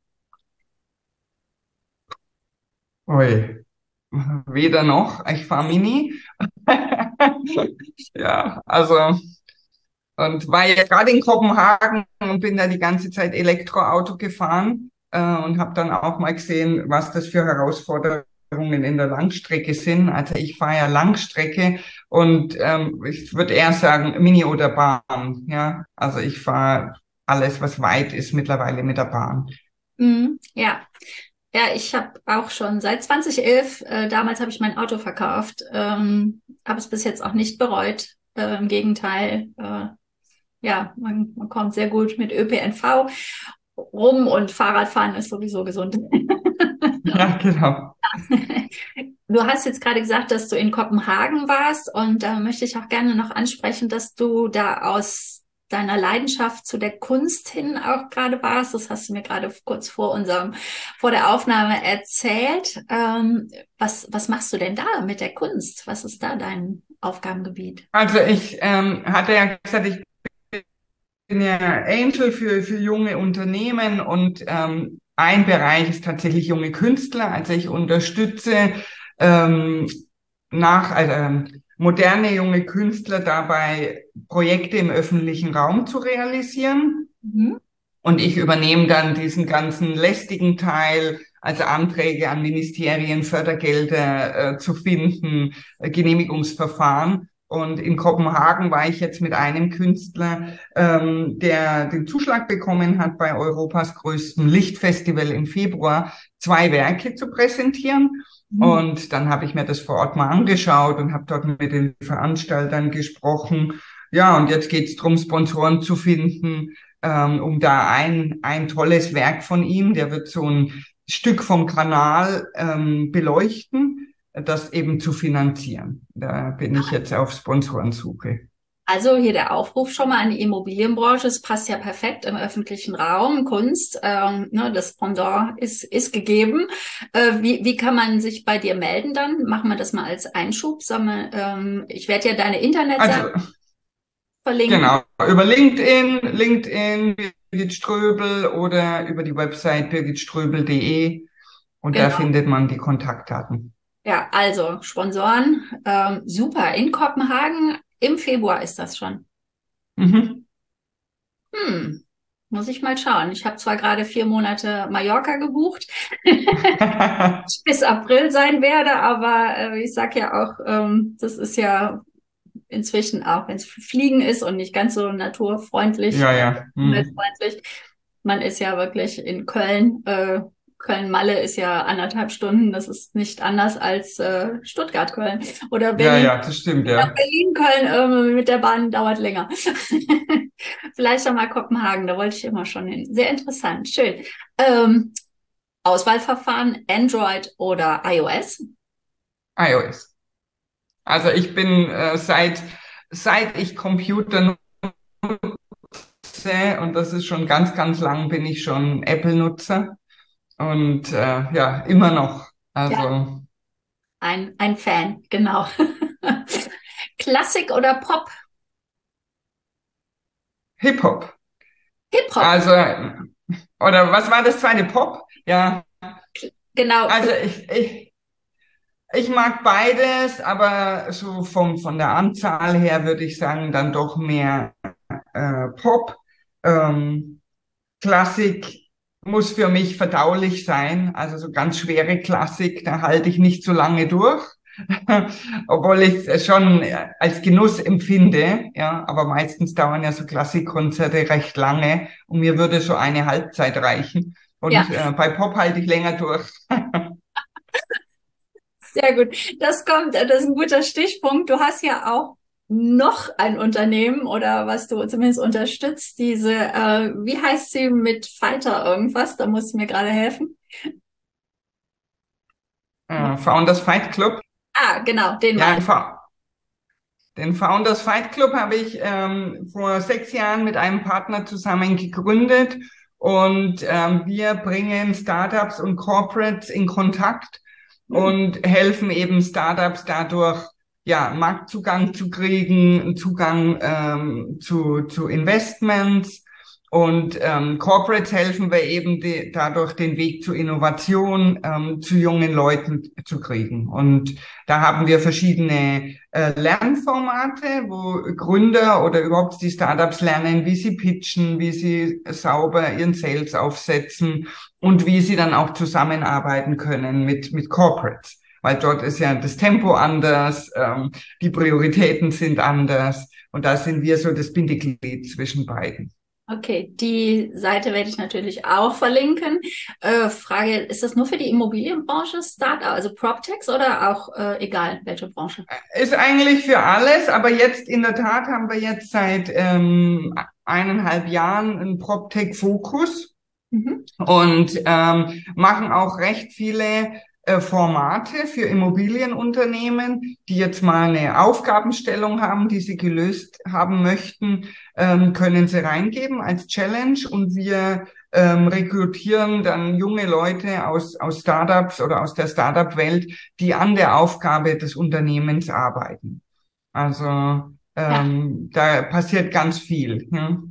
S2: Ui, weder noch. Ich fahre Mini. Ja, also und war ja gerade in Kopenhagen und bin da die ganze Zeit Elektroauto gefahren äh, und habe dann auch mal gesehen, was das für Herausforderungen in der Langstrecke sind. Also ich fahre ja Langstrecke und ähm, ich würde eher sagen Mini oder Bahn. Ja, also ich fahre alles, was weit ist, mittlerweile mit der Bahn.
S1: Mhm, ja. Ja, ich habe auch schon seit zwanzig elf, äh, damals habe ich mein Auto verkauft, ähm, habe es bis jetzt auch nicht bereut. Äh, im Gegenteil, äh, ja, man, man kommt sehr gut mit Ö P N V rum und Fahrradfahren ist sowieso gesund.
S2: Ja, genau.
S1: Du hast jetzt gerade gesagt, dass du in Kopenhagen warst und da möchte ich auch gerne noch ansprechen, dass du da aus deiner Leidenschaft zu der Kunst hin auch gerade warst. Das hast du mir gerade kurz vor unserem, vor der Aufnahme erzählt. Ähm, was, was machst du denn da mit der Kunst? Was ist da dein Aufgabengebiet?
S2: Also ich ähm, hatte ja gesagt, ich bin ja Angel für, für junge Unternehmen und ähm, ein Bereich ist tatsächlich junge Künstler. Also ich unterstütze ähm, nach also, ähm, moderne junge Künstler dabei, Projekte im öffentlichen Raum zu realisieren.
S1: Mhm.
S2: Und ich übernehme dann diesen ganzen lästigen Teil, also Anträge an Ministerien, Fördergelder äh, zu finden, äh, Genehmigungsverfahren. Und in Kopenhagen war ich jetzt mit einem Künstler, ähm, der den Zuschlag bekommen hat, bei Europas größtem Lichtfestival im Februar zwei Werke zu präsentieren.
S1: Mhm.
S2: Und dann habe ich mir das vor Ort mal angeschaut und habe dort mit den Veranstaltern gesprochen. Ja, und jetzt geht es darum, Sponsoren zu finden, ähm, um da ein, ein tolles Werk von ihm, der wird so ein Stück vom Kanal ähm, beleuchten, das eben zu finanzieren. Da bin ich jetzt auf Sponsorensuche.
S1: Also hier der Aufruf schon mal an die Immobilienbranche. Es passt ja perfekt im öffentlichen Raum. Kunst, ähm, ne, das Pendant ist, ist gegeben. Äh, wie, wie kann man sich bei dir melden dann? Machen wir das mal als Einschub. Sag mal, ähm, ich werde ja deine Internetseite
S2: Also
S1: verlinken.
S2: genau, über LinkedIn, LinkedIn, Birgit Ströbel oder über die Website birgit ströbel punkt de und da
S1: Genau.
S2: findet man die Kontaktdaten.
S1: Ja, also Sponsoren, ähm, super. In Kopenhagen im Februar ist das schon.
S2: Mhm.
S1: Hm, muss ich mal schauen. Ich habe zwar gerade vier Monate Mallorca gebucht, bis April sein werde, aber äh, ich sag ja auch, ähm, das ist ja inzwischen auch, wenn es Fliegen ist und nicht ganz so naturfreundlich,
S2: Ja,
S1: äh,
S2: ja. Mhm.
S1: umweltfreundlich. Man ist ja wirklich in Köln. Äh, Köln-Malle ist ja anderthalb Stunden. Das ist nicht anders als äh, Stuttgart-Köln oder
S2: Ja,
S1: Berlin.
S2: ja, das stimmt,
S1: Nach
S2: ja.
S1: Berlin-Köln äh, mit der Bahn dauert länger. Vielleicht auch mal Kopenhagen, da wollte ich immer schon hin. Sehr interessant, schön. Ähm, Auswahlverfahren, Android oder iOS?
S2: iOS. Also ich bin äh, seit, seit ich Computer nutze, und das ist schon ganz, ganz lang, bin ich schon Apple-Nutzer und äh, ja, immer noch.
S1: Ja,
S2: Also
S1: ein, ein Fan, genau. Klassik oder Pop?
S2: Hip-Hop.
S1: Hip-Hop,
S2: Also, oder was war das zweite? Pop? Ja,
S1: genau.
S2: also ich, ich, ich mag beides, aber so vom, von der Anzahl her würde ich sagen, dann doch mehr äh, Pop. Ähm, Klassik muss für mich verdaulich sein, also so ganz schwere Klassik, da halte ich nicht so lange durch, obwohl ich es schon als Genuss empfinde, ja, aber meistens dauern ja so Klassikkonzerte recht lange und mir würde so eine Halbzeit reichen und
S1: Ja,
S2: äh, bei Pop halte ich länger durch.
S1: sehr gut. Das kommt, das ist ein guter Stichpunkt. Du hast ja auch noch ein Unternehmen oder was du zumindest unterstützt, diese, äh, wie heißt sie mit Falter irgendwas? Da musst du mir gerade helfen.
S2: Äh, Founders Fight Club,
S1: Ah, genau, den
S2: ja,
S1: meine
S2: den,
S1: ich.
S2: Fa den Founders Fight Club habe ich ähm, vor sechs Jahren mit einem Partner zusammen gegründet und ähm, wir bringen Startups und Corporates in Kontakt
S1: Hm.
S2: und helfen eben Startups dadurch, ja, Marktzugang zu kriegen, einen Zugang ähm, zu, zu Investments. Und ähm, Corporates helfen wir eben die, dadurch den Weg zur Innovation ähm, zu jungen Leuten zu kriegen. Und da haben wir verschiedene äh, Lernformate, wo Gründer oder überhaupt die Startups lernen, wie sie pitchen, wie sie sauber ihren Sales aufsetzen und wie sie dann auch zusammenarbeiten können mit, mit Corporates. Weil dort ist ja das Tempo anders, ähm, die Prioritäten sind anders und da sind wir so das Bindeglied zwischen beiden.
S1: Okay, die Seite werde ich natürlich auch verlinken. Äh, Frage, ist das nur für die Immobilienbranche Startup, also PropTechs oder auch äh, egal welche Branche?
S2: Ist eigentlich für alles, aber jetzt in der Tat haben wir jetzt seit ähm, eineinhalb Jahren einen PropTech-Fokus
S1: Mhm.
S2: und ähm, machen auch recht viele äh, Formate für Immobilienunternehmen, die jetzt mal eine Aufgabenstellung haben, die sie gelöst haben möchten, ähm, können sie reingeben als Challenge und wir ähm, rekrutieren dann junge Leute aus, aus Startups oder aus der Startup-Welt, die an der Aufgabe des Unternehmens arbeiten. Also
S1: Ja.
S2: ähm, da passiert ganz viel. Hm?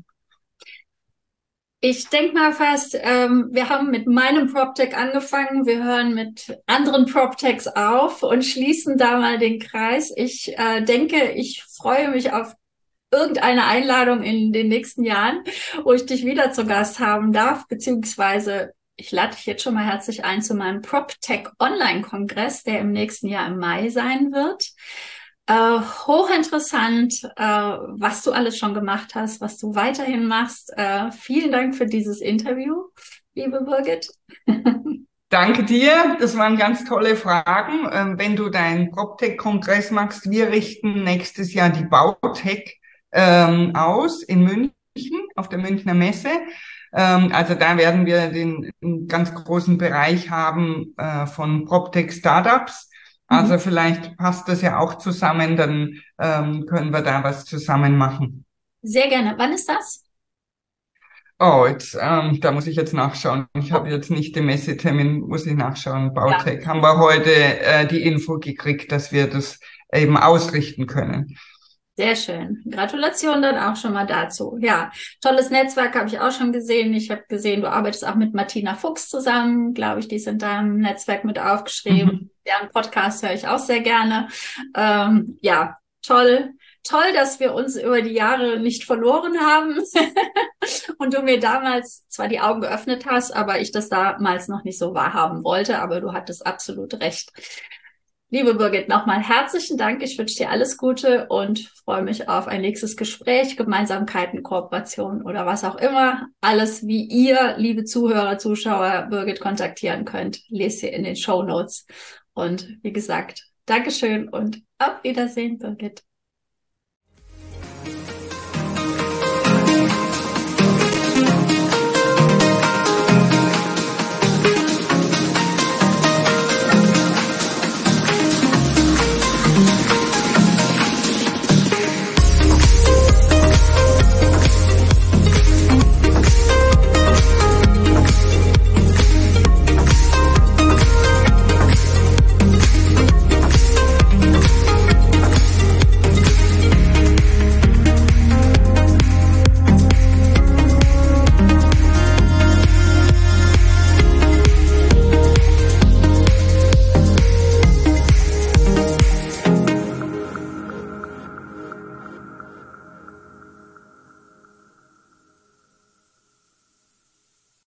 S1: Ich denke mal fast, ähm, wir haben mit meinem PropTech angefangen, wir hören mit anderen PropTechs auf und schließen da mal den Kreis. Ich äh, denke, ich freue mich auf irgendeine Einladung in den nächsten Jahren, wo ich dich wieder zu Gast haben darf, beziehungsweise ich lade dich jetzt schon mal herzlich ein zu meinem PropTech Online-Kongress, der im nächsten Jahr im Mai sein wird. Äh, hochinteressant, äh, was du alles schon gemacht hast, was du weiterhin machst. Äh, vielen Dank für dieses Interview, liebe Birgit.
S2: Danke dir, das waren ganz tolle Fragen. Ähm, wenn du deinen PropTech-Kongress machst, wir richten nächstes Jahr die Bautech ähm, aus in München, auf der Münchner Messe. Ähm, also da werden wir den einen ganz großen Bereich haben äh, von PropTech-Startups. Also
S1: Mhm.
S2: vielleicht passt das ja auch zusammen, dann ähm, können wir da was zusammen machen.
S1: Sehr gerne. Wann ist das?
S2: Oh, jetzt, ähm, da muss ich jetzt nachschauen. Ich habe
S1: Oh,
S2: jetzt nicht den Messetermin, muss ich nachschauen.
S1: ja.
S2: Bautech haben wir heute äh, die Info gekriegt, dass wir das eben ausrichten können.
S1: Sehr schön. Gratulation dann auch schon mal dazu. Ja, tolles Netzwerk habe ich auch schon gesehen. Ich habe gesehen, du arbeitest auch mit Martina Fuchs zusammen, glaube ich, die sind da im Netzwerk mit aufgeschrieben.
S2: Mhm.
S1: Deren Podcast höre ich auch sehr gerne. Ähm, ja, toll. Toll, dass wir uns über die Jahre nicht verloren haben und du mir damals zwar die Augen geöffnet hast, aber ich das damals noch nicht so wahrhaben wollte, aber du hattest absolut recht. Liebe Birgit, nochmal herzlichen Dank. Ich wünsche dir alles Gute und freue mich auf ein nächstes Gespräch, Gemeinsamkeiten, Kooperation oder was auch immer. Alles, wie ihr, liebe Zuhörer, Zuschauer, Birgit kontaktieren könnt, lest ihr in den Shownotes. Und wie gesagt, Dankeschön und auf Wiedersehen, Birgit.